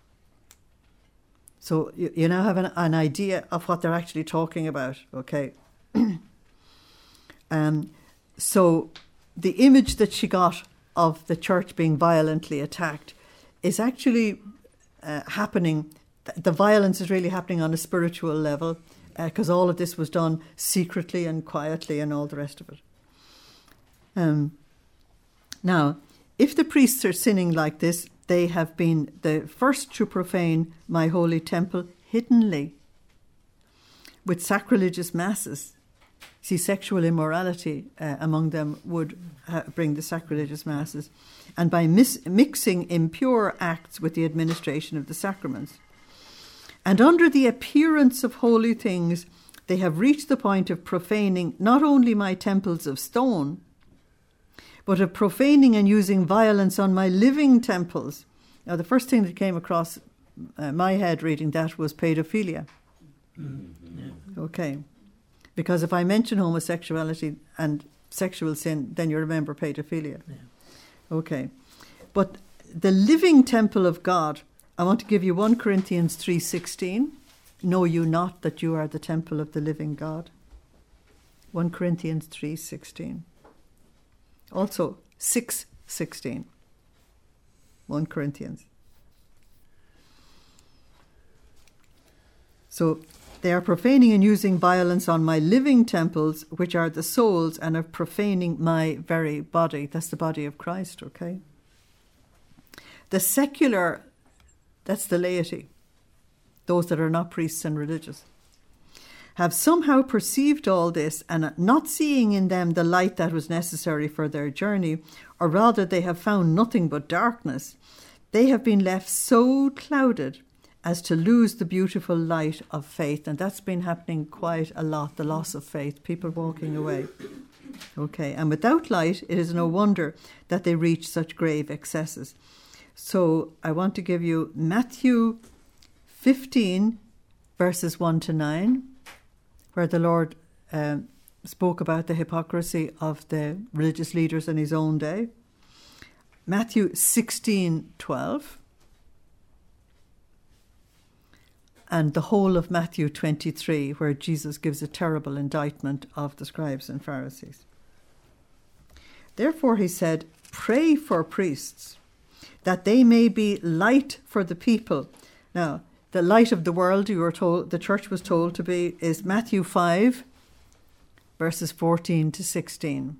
So you, you now have an, an idea of what they're actually talking about, okay? um, so the image that she got of the church being violently attacked is actually uh, happening. The violence is really happening on a spiritual level, because uh, all of this was done secretly and quietly and all the rest of it. Um, now, if the priests are sinning like this, they have been the first to profane my holy temple hiddenly with sacrilegious masses. See, sexual immorality uh, among them would uh, bring the sacrilegious masses, and by mis- mixing impure acts with the administration of the sacraments. And under the appearance of holy things, they have reached the point of profaning not only my temples of stone, but of profaning and using violence on my living temples. Now, the first thing that came across uh, my head reading that was pedophilia. Mm-hmm. Yeah. Okay. Because if I mention homosexuality and sexual sin, then you remember pedophilia. Yeah. Okay. But the living temple of God, I want to give you First Corinthians three sixteen. Know you not that you are the temple of the living God? First Corinthians three sixteen. Also six sixteen. First Corinthians. So they are profaning and using violence on my living temples, which are the souls, and are profaning my very body. That's the body of Christ, okay? The secular, that's the laity, those that are not priests and religious, have somehow perceived all this, and not seeing in them the light that was necessary for their journey, or rather they have found nothing but darkness, they have been left so clouded as to lose the beautiful light of faith. And that's been happening quite a lot, the loss of faith, people walking away. Okay, and without light, it is no wonder that they reach such grave excesses. So I want to give you Matthew fifteen, verses one to nine, where the Lord um, spoke about the hypocrisy of the religious leaders in his own day. Matthew sixteen, twelve. And the whole of Matthew twenty-three, where Jesus gives a terrible indictment of the scribes and Pharisees. Therefore he said, pray for priests, that they may be light for the people. Now, the light of the world, you were told, the church was told to be, is Matthew five, verses fourteen to sixteen.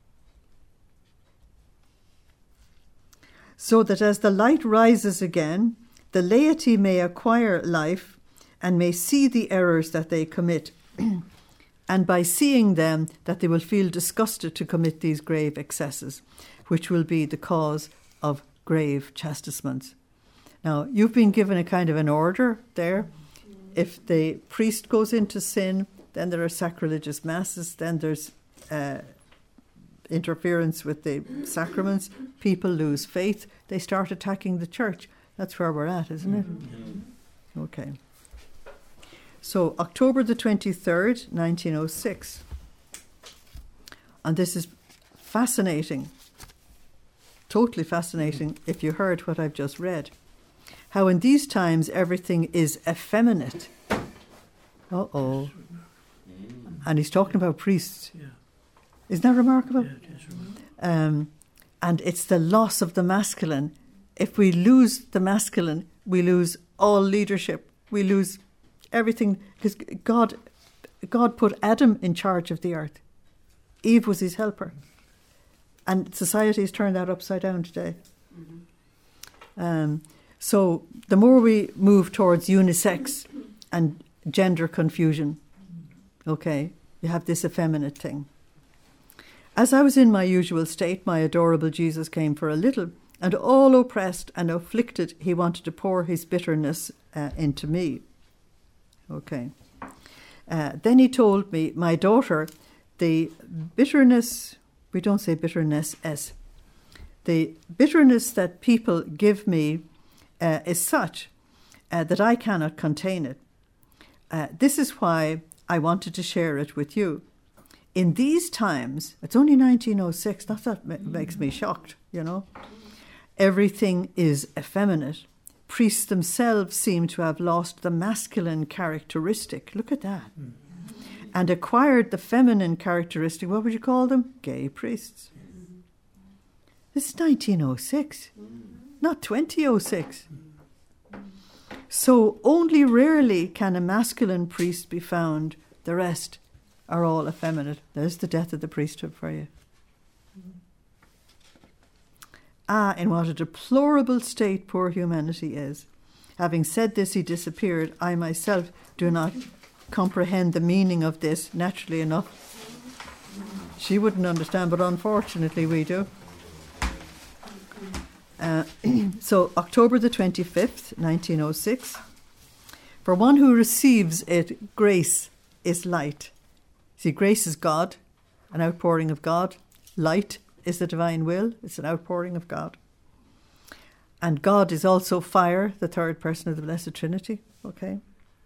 So that as the light rises again, the laity may acquire life and may see the errors that they commit, and by seeing them that they will feel disgusted to commit these grave excesses, which will be the cause of grave chastisements. Now, you've been given a kind of an order there. If the priest goes into sin, then there are sacrilegious masses, then there's uh, interference with the sacraments, people lose faith, they start attacking the church. That's where we're at, isn't it? Mm-hmm. Okay. So, October the twenty-third, nineteen oh six. And this is fascinating, totally fascinating if you heard what I've just read. How in these times everything is effeminate. Uh-oh. And he's talking about priests. Yeah. Isn't that remarkable? Yeah, it is remarkable. Um, and it's the loss of the masculine. If we lose the masculine, we lose all leadership. We lose everything, because God, God put Adam in charge of the earth. Eve was his helper. And society has turned that upside down today. Mm-hmm. Um, So the more we move towards unisex and gender confusion, okay, you have this effeminate thing. As I was in my usual state, my adorable Jesus came for a little, and all oppressed and afflicted, he wanted to pour his bitterness uh, into me. Okay. Uh, then he told me, my daughter, the bitterness, we don't say bitterness, S, the bitterness that people give me uh, is such uh, that I cannot contain it. Uh, this is why I wanted to share it with you. In these times, it's only nineteen oh six, that, that ma- makes me shocked, you know. Everything is effeminate. Priests themselves seem to have lost the masculine characteristic. Look at that. Mm. And acquired the feminine characteristic. What would you call them? Gay priests. Mm. This is nineteen oh six, mm. not twenty oh six. Mm. So only rarely can a masculine priest be found. The rest are all effeminate. There's the death of the priesthood for you. Mm. Ah, in what a deplorable state poor humanity is. Having said this, he disappeared. I myself do not comprehend the meaning of this, naturally enough. She wouldn't understand, but unfortunately we do. Uh, so, October the twenty-fifth, nineteen oh six. For one who receives it, grace is light. See, grace is God, an outpouring of God. Light is the divine will. It's an outpouring of God. And God is also fire, the third person of the Blessed Trinity. Okay.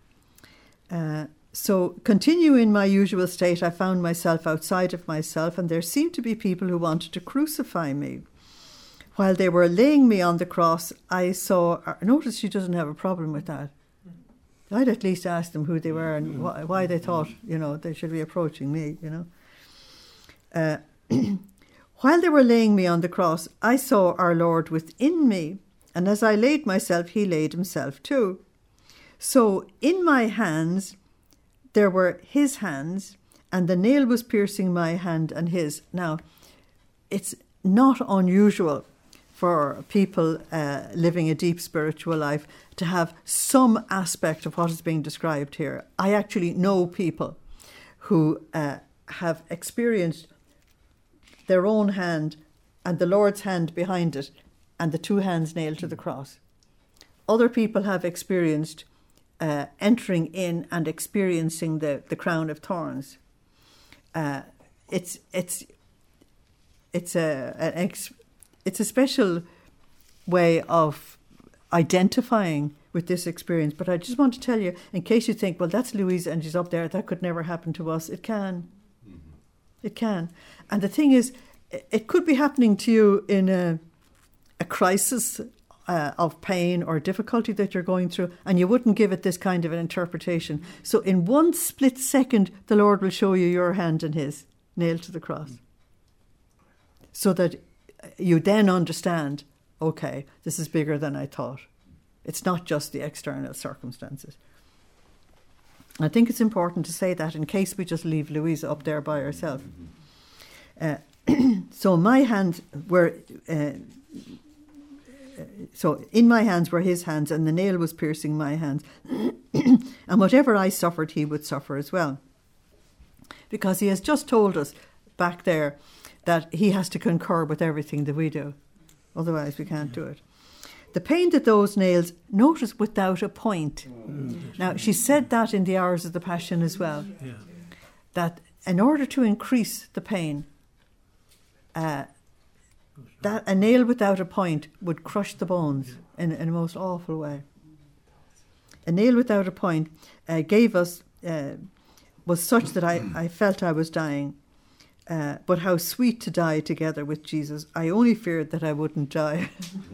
Uh, so, continue in my usual state, I found myself outside of myself, and there seemed to be people who wanted to crucify me. While they were laying me on the cross, I saw... Notice she doesn't have a problem with that. I'd at least ask them who they were and wh- why they thought, you know, they should be approaching me, you know. Uh, while they were laying me on the cross, I saw our Lord within me, and as I laid myself, he laid himself too. So in my hands, there were his hands, and the nail was piercing my hand and his. Now, it's not unusual for people uh, living a deep spiritual life to have some aspect of what is being described here. I actually know people who uh, have experienced their own hand and the Lord's hand behind it and the two hands nailed to the cross. Other people have experienced uh, entering in and experiencing the, the crown of thorns. Uh, it's it's it's a an ex, it's a special way of identifying with this experience. But I just want to tell you, in case you think, well, that's Louisa and she's up there, that could never happen to us. It can. Mm-hmm. It can. And the thing is, it could be happening to you in a, a crisis uh, of pain or difficulty that you're going through, and you wouldn't give it this kind of an interpretation. So in one split second, the Lord will show you your hand and his, nailed to the cross. So that you then understand, okay, this is bigger than I thought. It's not just the external circumstances. I think it's important to say that in case we just leave Louisa up there by herself. Uh, so my hands were, uh, so in my hands were his hands, and the nail was piercing my hands. And whatever I suffered, he would suffer as well. Because he has just told us back there that he has to concur with everything that we do. Otherwise we can't do it. The pain that those nails, notice without a point. Mm. Now, she said that in the hours of the Passion as well. Yeah. That in order to increase the pain, uh, that a nail without a point would crush the bones in, in a most awful way. A nail without a point uh, gave us, uh, was such that I, I felt I was dying. Uh, but how sweet to die together with Jesus. I only feared that I wouldn't die.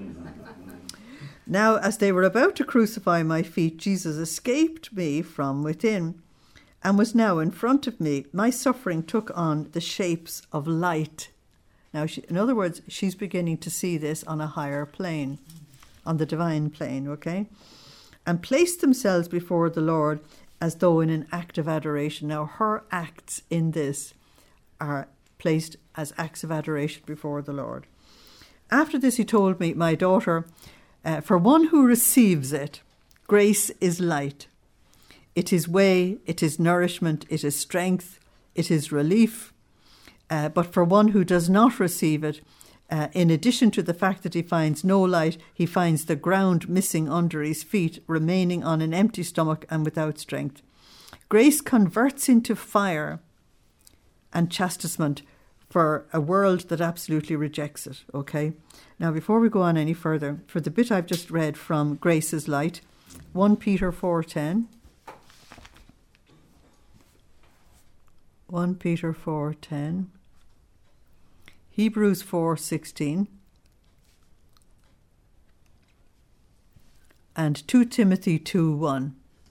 Now, as they were about to crucify my feet, Jesus escaped me from within and was now in front of me. My suffering took on the shapes of light. Now, she, in other words, she's beginning to see this on a higher plane, on the divine plane, okay? And placed themselves before the Lord as though in an act of adoration. Now, her acts in this are placed as acts of adoration before the Lord. After this, he told me, my daughter, Uh, for one who receives it, grace is light. It is way, it is nourishment, it is strength, it is relief. Uh, but for one who does not receive it, uh, in addition to the fact that he finds no light, he finds the ground missing under his feet, remaining on an empty stomach and without strength. Grace converts into fire and chastisement for a world that absolutely rejects it, okay? Now, before we go on any further, for the bit I've just read from Grace is Light, First Peter four ten. First Peter four ten. Hebrews four sixteen. And Second Timothy two one.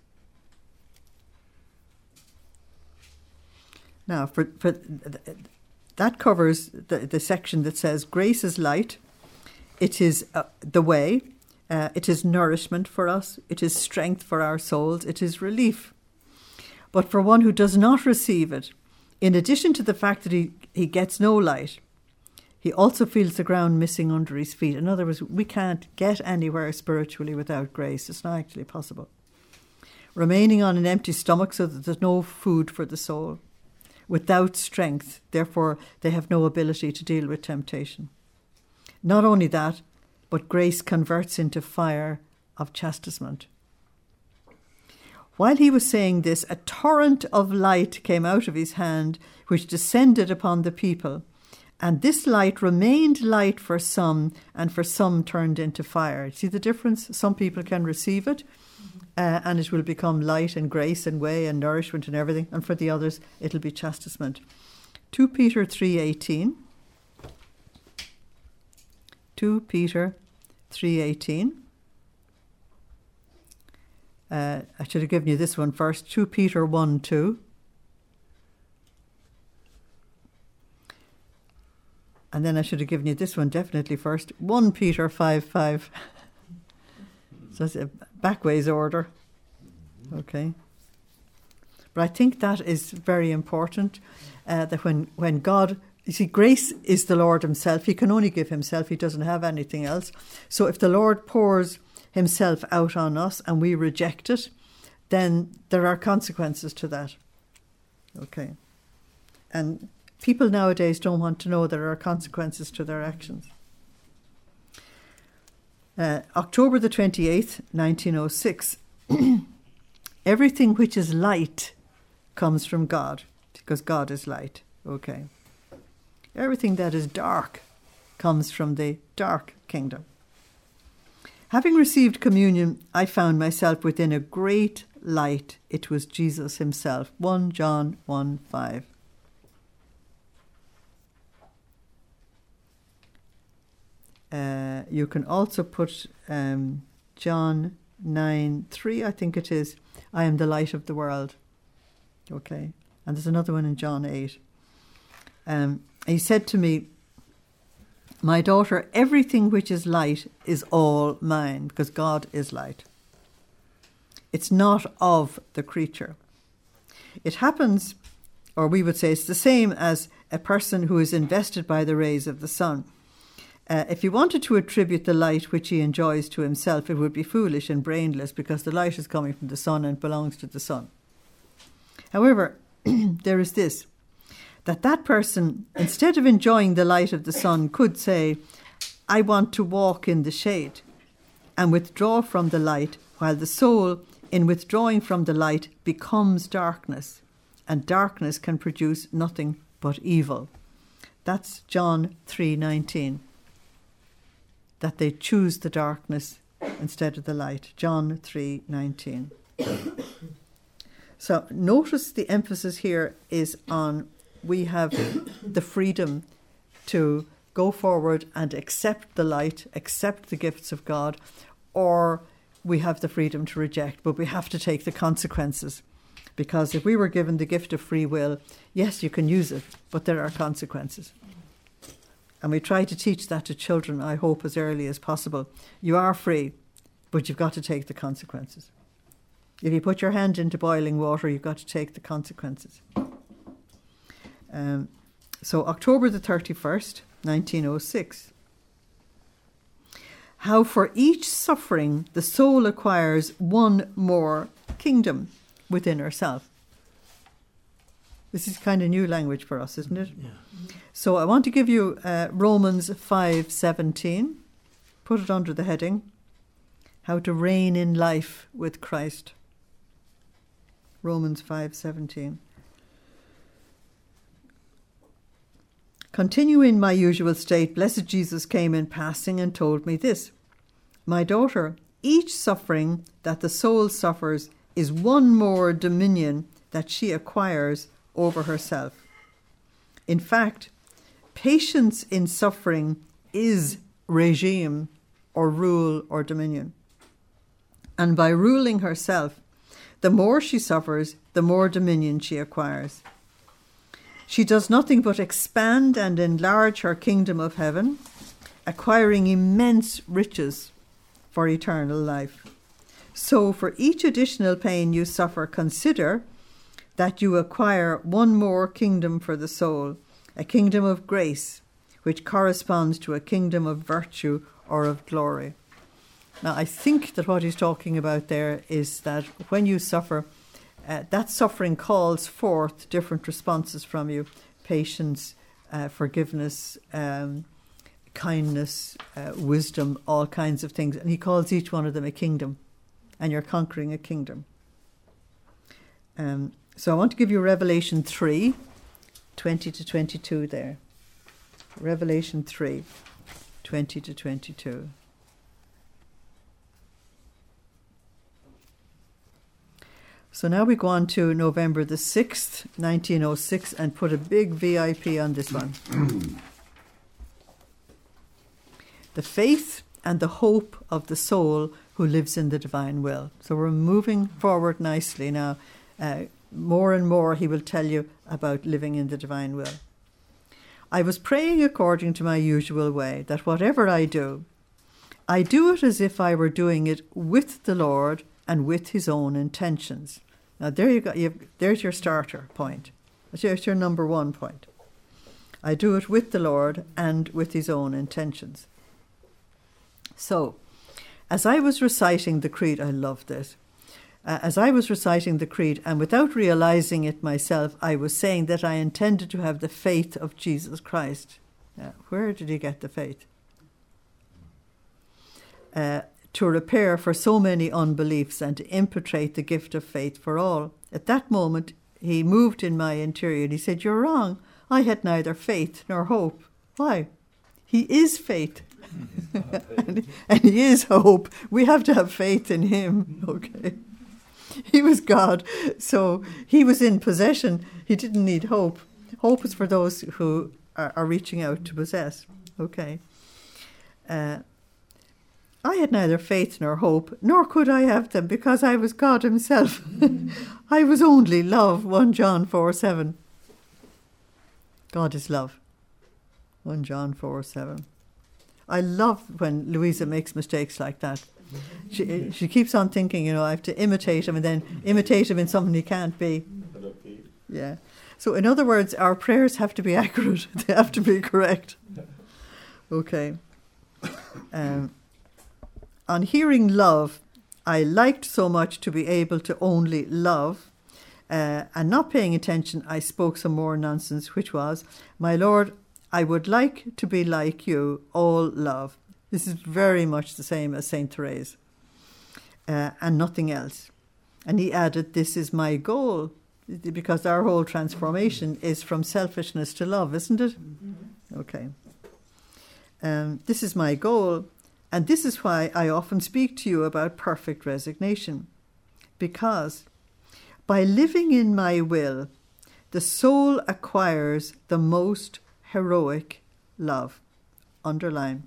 Now, for, for that covers the, the section that says grace is light, it is uh, the way, uh, it is nourishment for us, it is strength for our souls, it is relief. But for one who does not receive it, in addition to the fact that he, he gets no light, he also feels the ground missing under his feet. In other words, we can't get anywhere spiritually without grace. It's not actually possible. Remaining on an empty stomach so that there's no food for the soul. Without strength, therefore they have no ability to deal with temptation. Not only that, but grace converts into fire of chastisement. While he was saying this, a torrent of light came out of his hand, which descended upon the people. And this light remained light for some, and for some turned into fire. See the difference? Some people can receive it, uh, and it will become light and grace and way and nourishment and everything. And for the others, it'll be chastisement. Second Peter three eighteen. Second Peter three eighteen. Uh, I should have given you this one first. Second Peter one two. And then I should have given you this one definitely first. First Peter five five. So it's a backways order. Okay. But I think that is very important, uh, that when, when God... You see, grace is the Lord himself. He can only give himself. He doesn't have anything else. So if the Lord pours himself out on us and we reject it, then there are consequences to that. Okay. And people nowadays don't want to know there are consequences to their actions. Uh, October the twenty-eighth, nineteen oh six. Everything which is light comes from God, because God is light. Okay. Everything that is dark comes from the dark kingdom. Having received communion, I found myself within a great light. It was Jesus himself. First John one five. Uh, you can also put um, John nine three, I think it is. I am the light of the world. Okay. And there's another one in John eight. Um, he said to me, my daughter, everything which is light is all mine, because God is light. It's not of the creature. It happens, or we would say it's the same as a person who is invested by the rays of the sun. Uh, if he wanted to attribute the light which he enjoys to himself, it would be foolish and brainless, because the light is coming from the sun and belongs to the sun. However, there is this, that that person, instead of enjoying the light of the sun, could say, I want to walk in the shade, and withdraw from the light, while the soul, in withdrawing from the light, becomes darkness, and darkness can produce nothing but evil. That's John three nineteen. That they choose the darkness instead of the light. John three nineteen. So notice the emphasis here is on we have the freedom to go forward and accept the light, accept the gifts of God, or we have the freedom to reject, but we have to take the consequences. Because if we were given the gift of free will, yes, you can use it, but there are consequences. And we try to teach that to children, I hope, as early as possible. You are free, but you've got to take the consequences. If you put your hand into boiling water, you've got to take the consequences. Um, so October the thirty-first, nineteen oh six. how for each suffering the soul acquires one more kingdom within herself. This is kind of new language for us, isn't it? Yeah. So I want to give you uh, Romans five seventeen. Put it under the heading, how to reign in life with Christ. Romans five seventeen. Continue in my usual state. Blessed Jesus came in passing and told me this. My daughter, each suffering that the soul suffers is one more dominion that she acquires over herself. In fact, patience in suffering is regime or rule or dominion. And by ruling herself, the more she suffers, the more dominion she acquires. She does nothing but expand and enlarge her kingdom of heaven, acquiring immense riches for eternal life. So for each additional pain you suffer, consider that you acquire one more kingdom for the soul, a kingdom of grace, which corresponds to a kingdom of virtue or of glory. Now, I think that what he's talking about there is that when you suffer, uh, that suffering calls forth different responses from you: patience, uh, forgiveness, um, kindness, uh, wisdom, all kinds of things. And he calls each one of them a kingdom, and you're conquering a kingdom. Um, so I want to give you Revelation three, twenty to twenty-two there. Revelation three, twenty to twenty-two. So now we go on to November the sixth, nineteen oh six, and put a big V I P on this one. The faith and the hope of the soul who lives in the divine will. So we're moving forward nicely now. Uh, more and more he will tell you about living in the divine will. I was praying according to my usual way, that whatever I do, I do it as if I were doing it with the Lord and with his own intentions. Now there you go. You've, there's your starter point. There's your number one point. I do it with the Lord and with his own intentions. So, as I was reciting the creed, I love this. Uh, as I was reciting the creed, and without realizing it myself, I was saying that I intended to have the faith of Jesus Christ. Uh, where did he get the faith? Uh, to repair for so many unbeliefs and to impetrate the gift of faith for all. At that moment, he moved in my interior and he said, "You're wrong. I had neither faith nor hope." Why? He is faith. and, and he is hope. We have to have faith in him. Okay. He was God, so he was in possession. He didn't need hope. Hope is for those who are, are reaching out to possess. Okay. Uh, I had neither faith nor hope, nor could I have them, because I was God himself. I was only love, First John four seven. God is love, First John four seven. I love when Louisa makes mistakes like that. She she keeps on thinking, you know, I have to imitate him and then imitate him in something he can't be. Yeah. So in other words, our prayers have to be accurate. They have to be correct. Okay. Um, on hearing love, I liked so much to be able to only love. Uh, and not paying attention, I spoke some more nonsense, which was, "My Lord, I would like to be like you, all love." This is very much the same as Saint Therese, uh, and nothing else. And he added, "This is my goal," because our whole transformation is from selfishness to love, isn't it? Mm-hmm. Okay. Um, this is my goal, and this is why I often speak to you about perfect resignation, because by living in my will, the soul acquires the most heroic love. Underline.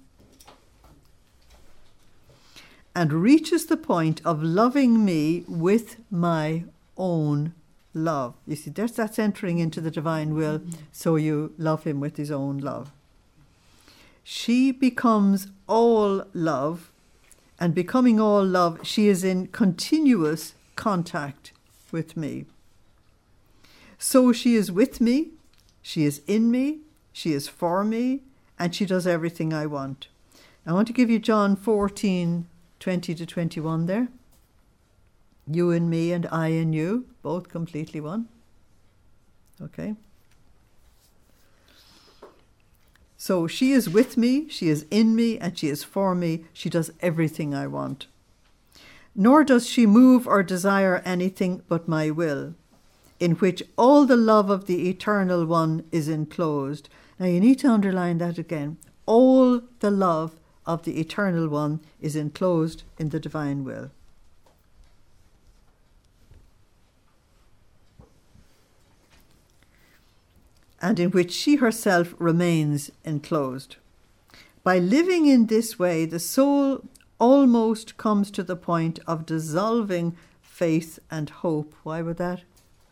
And reaches the point of loving me with my own love. You see, that's, that's entering into the divine will, mm-hmm. So you love him with his own love. She becomes all love, and becoming all love, she is in continuous contact with me. So she is with me, she is in me, she is for me, and she does everything I want. I want to give you John fourteen, twenty to twenty-one there. You and me and I and you, both completely one. Okay. So she is with me, she is in me, and she is for me. She does everything I want. Nor does she move or desire anything but my will, in which all the love of the Eternal One is enclosed. Now you need to underline that again. All the love of the Eternal One is enclosed in the divine will. And in which she herself remains enclosed. By living in this way, the soul almost comes to the point of dissolving faith and hope. Why would that?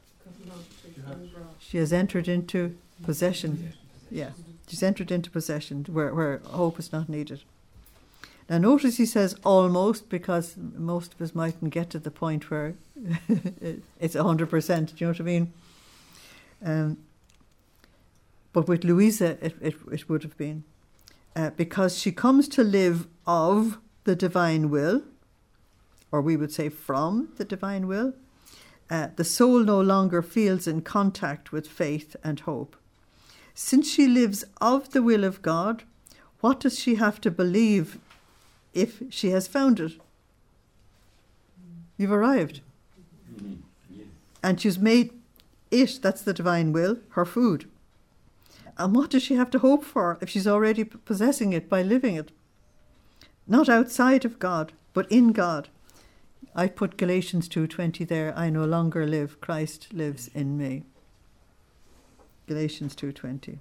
She has entered into possession. Yeah, she's entered into possession where, where hope is not needed. Now notice he says almost, because most of us mightn't get to the point where it's one hundred percent. Do you know what I mean? Um, but with Louisa, it, it, it would have been. Uh, because she comes to live of the divine will, or we would say from the divine will, uh, the soul no longer feels in contact with faith and hope. Since she lives of the will of God, what does she have to believe if she has found it? You've arrived. Mm-hmm. Yeah. And she's made it, that's the divine will, her food. And what does she have to hope for if she's already possessing it by living it? Not outside of God, but in God. I put Galatians two twenty there. I no longer live, Christ lives in me. Galatians two twenty.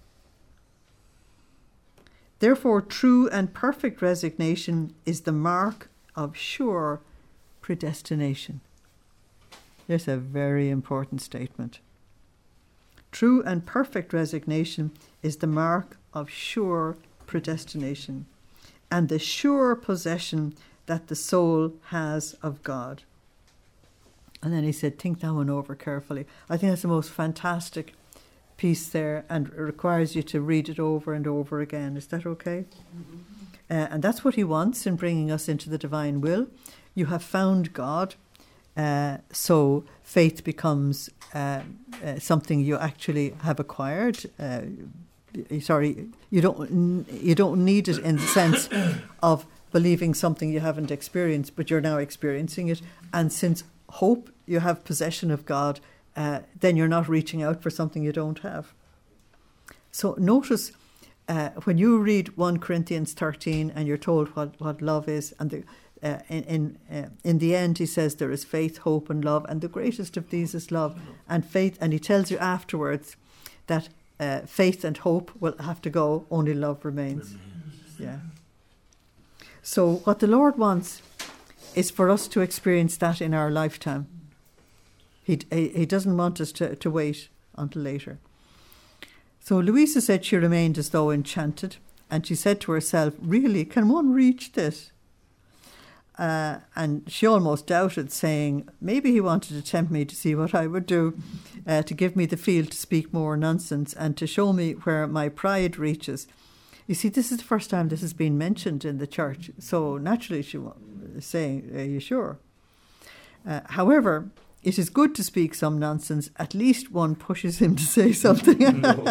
Therefore, true and perfect resignation is the mark of sure predestination. There's a very important statement. True and perfect resignation is the mark of sure predestination and the sure possession that the soul has of God. And then he said, think that one over carefully. I think that's the most fantastic piece there, and it requires you to read it over and over again. Is that okay? Mm-hmm. Uh, and that's what he wants in bringing us into the divine will. You have found God. Uh, so faith becomes uh, uh, something you actually have acquired. Uh, sorry, you don't you don't need it in the sense of believing something you haven't experienced, but you're now experiencing it. And since hope, you have possession of God, uh, then you're not reaching out for something you don't have. So notice uh, when you read First Corinthians thirteen and you're told what, what love is, and the Uh, in in, uh, in the end, he says there is faith, hope, and love, and the greatest of these is love. And faith, and he tells you afterwards that uh, faith and hope will have to go, only love remains. Yeah. So what the Lord wants is for us to experience that in our lifetime. He he, he doesn't want us to, to wait until later. So Louisa said she remained as though enchanted, and she said to herself, really, can one reach this? Uh, and she almost doubted, saying, maybe he wanted to tempt me to see what I would do, uh, to give me the field to speak more nonsense and to show me where my pride reaches. You see, this is the first time this has been mentioned in the church, so naturally she was saying, are you sure? Uh, however, it is good to speak some nonsense. At least one pushes him to say something.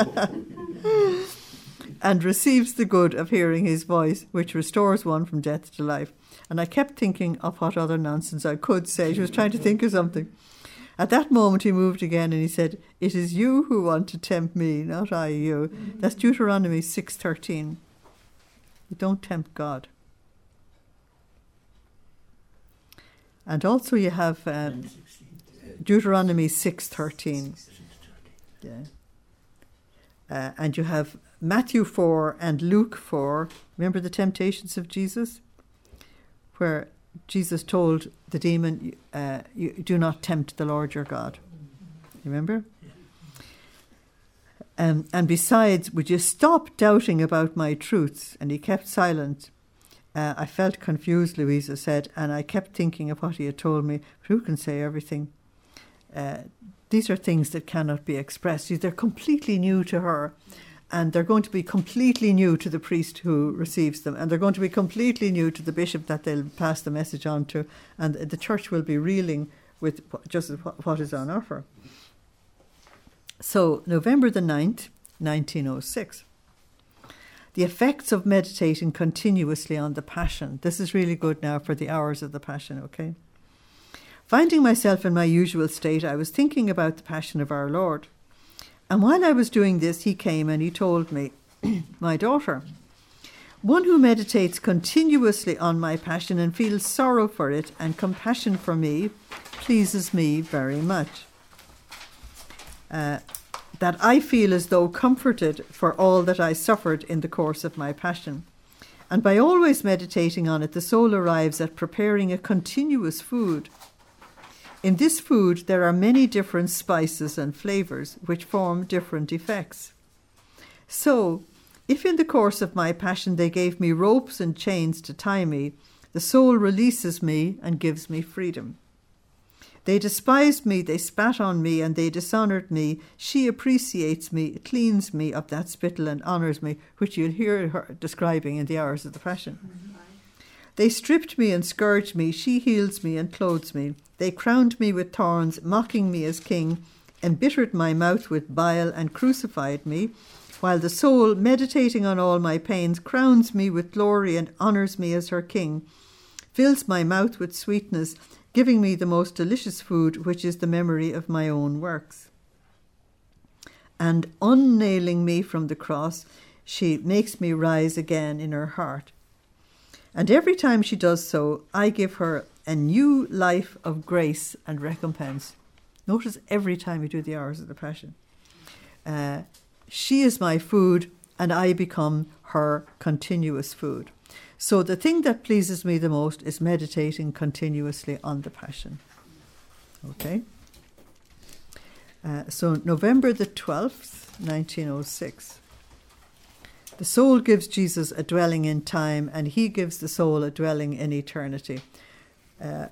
And receives the good of hearing his voice, which restores one from death to life. And I kept thinking of what other nonsense I could say. She was trying to think of something. At that moment he moved again and he said, it is you who want to tempt me, not I you. Mm-hmm. That's Deuteronomy six thirteen. You don't tempt God. And also you have um, Deuteronomy six thirteen. Yeah. Uh, and you have Matthew four and Luke four. Remember the temptations of Jesus? Where Jesus told the demon, uh, you do not tempt the Lord your God. Remember? Um, and besides, would you stop doubting about my truths? And he kept silent. Uh, I felt confused, Louisa said, and I kept thinking of what he had told me. But who can say everything? Uh, these are things that cannot be expressed. They're completely new to her. and they're going to be completely new to the priest who receives them, and they're going to be completely new to the bishop that they'll pass the message on to, and the church will be reeling with just what is on offer. So, November the ninth, nineteen oh six. The effects of meditating continuously on the Passion. This is really good now for the hours of the Passion, okay? Finding myself in my usual state, I was thinking about the Passion of our Lord. And while I was doing this, he came and he told me, my daughter, one who meditates continuously on my passion and feels sorrow for it and compassion for me pleases me very much. Uh, that I feel as though comforted for all that I suffered in the course of my passion. And by always meditating on it, the soul arrives at preparing a continuous food. In this food, there are many different spices and flavours which form different effects. So, if in the course of my passion they gave me ropes and chains to tie me, the soul releases me and gives me freedom. They despised me, they spat on me, and they dishonoured me. She appreciates me, cleans me of that spittle and honours me, which you'll hear her describing in the hours of the Passion. Mm-hmm. They stripped me and scourged me. She heals me and clothes me. They crowned me with thorns, mocking me as king, embittered my mouth with bile and crucified me, while the soul, meditating on all my pains, crowns me with glory and honours me as her king, fills my mouth with sweetness, giving me the most delicious food, which is the memory of my own works. And unnailing me from the cross, she makes me rise again in her heart. And every time she does so, I give her a new life of grace and recompense. Notice every time you do the hours of the Passion. Uh, she is my food, and I become her continuous food. So the thing that pleases me the most is meditating continuously on the Passion. Okay? Uh, so November the twelfth, nineteen oh six. The soul gives Jesus a dwelling in time, and he gives the soul a dwelling in eternity. Uh,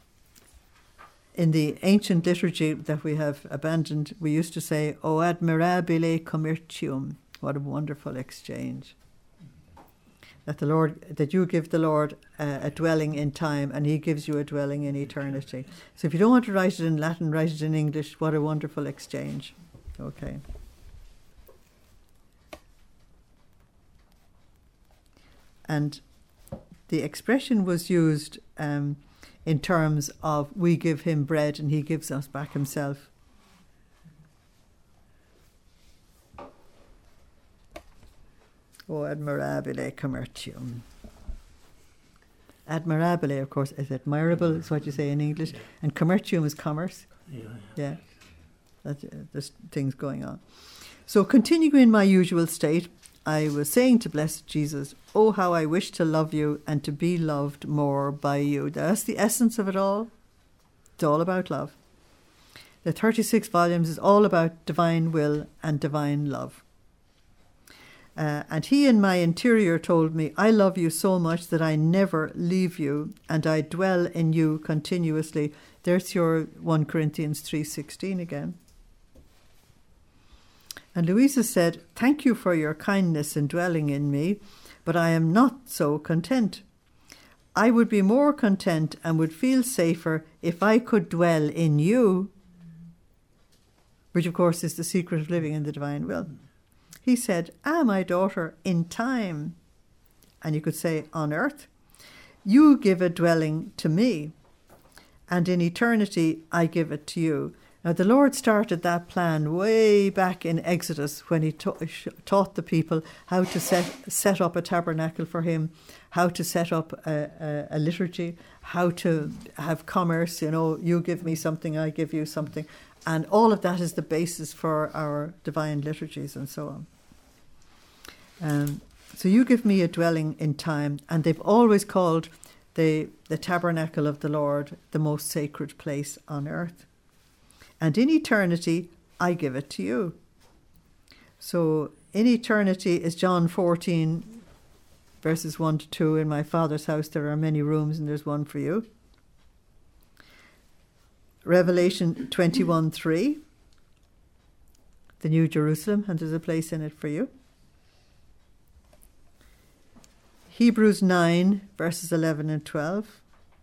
in the ancient liturgy that we have abandoned, we used to say, O admirabile commercium. What a wonderful exchange. That the Lord, that you give the Lord uh, a dwelling in time, and he gives you a dwelling in eternity. So if you don't want to write it in Latin, write it in English. What a wonderful exchange. Okay. And the expression was used um, in terms of we give him bread and he gives us back himself. O admirabile commercium. Admirabile, of course, is admirable, is what you say in English, and commercium is commerce. Yeah, yeah. That's, uh, there's things going on. So continuing in my usual state, I was saying to blessed Jesus, oh, how I wish to love you and to be loved more by you. That's the essence of it all. It's all about love. The thirty-six volumes is all about divine will and divine love. Uh, and he in my interior told me, I love you so much that I never leave you and I dwell in you continuously. There's your First Corinthians three sixteen again. And Louisa said, thank you for your kindness in dwelling in me, but I am not so content. I would be more content and would feel safer if I could dwell in you, which of course is the secret of living in the divine will. He said, ah, my daughter, in time, and you could say on earth, you give a dwelling to me, and in eternity I give it to you. Now, the Lord started that plan way back in Exodus when he ta- taught the people how to set set up a tabernacle for him, how to set up a, a, a liturgy, how to have commerce, you know, you give me something, I give you something. And all of that is the basis for our divine liturgies and so on. Um, so you give me a dwelling in time, and they've always called the, the tabernacle of the Lord the most sacred place on earth. And in eternity, I give it to you. So in eternity is John fourteen, verses one to two. In my Father's house there are many rooms, and there's one for you. Revelation twenty-one three, the New Jerusalem, and there's a place in it for you. Hebrews nine, verses eleven and twelve.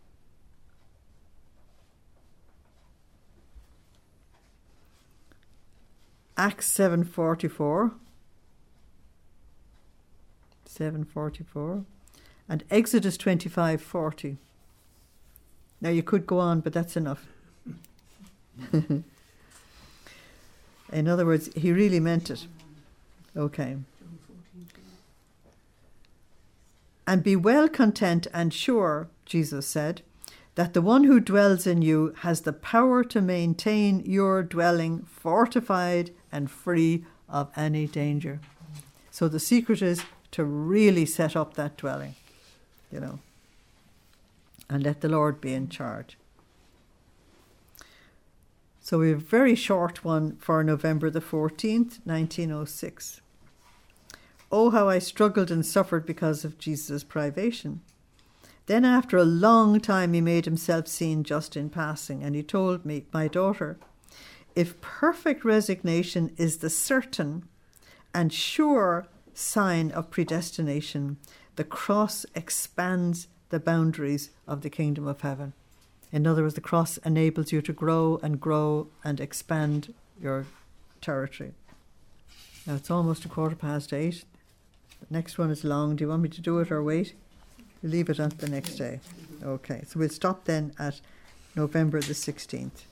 Acts seven forty-four. seven forty-four. And Exodus twenty-five forty. Now you could go on, but that's enough. In other words, he really meant it. Okay. And be well content and sure, Jesus said, that the one who dwells in you has the power to maintain your dwelling fortified and free of any danger. So the secret is to really set up that dwelling, you know, and let the Lord be in charge. So we have a very short one for November the fourteenth, nineteen oh six. Oh, how I struggled and suffered because of Jesus' privation. Then after a long time he made himself seen just in passing, and he told me, my daughter, if perfect resignation is the certain and sure sign of predestination, the cross expands the boundaries of the kingdom of heaven. In other words, the cross enables you to grow and grow and expand your territory. Now it's almost a quarter past eight. The next one is long. Do you want me to do it or wait? You leave it on the next day. Okay, so we'll stop then at November the sixteenth.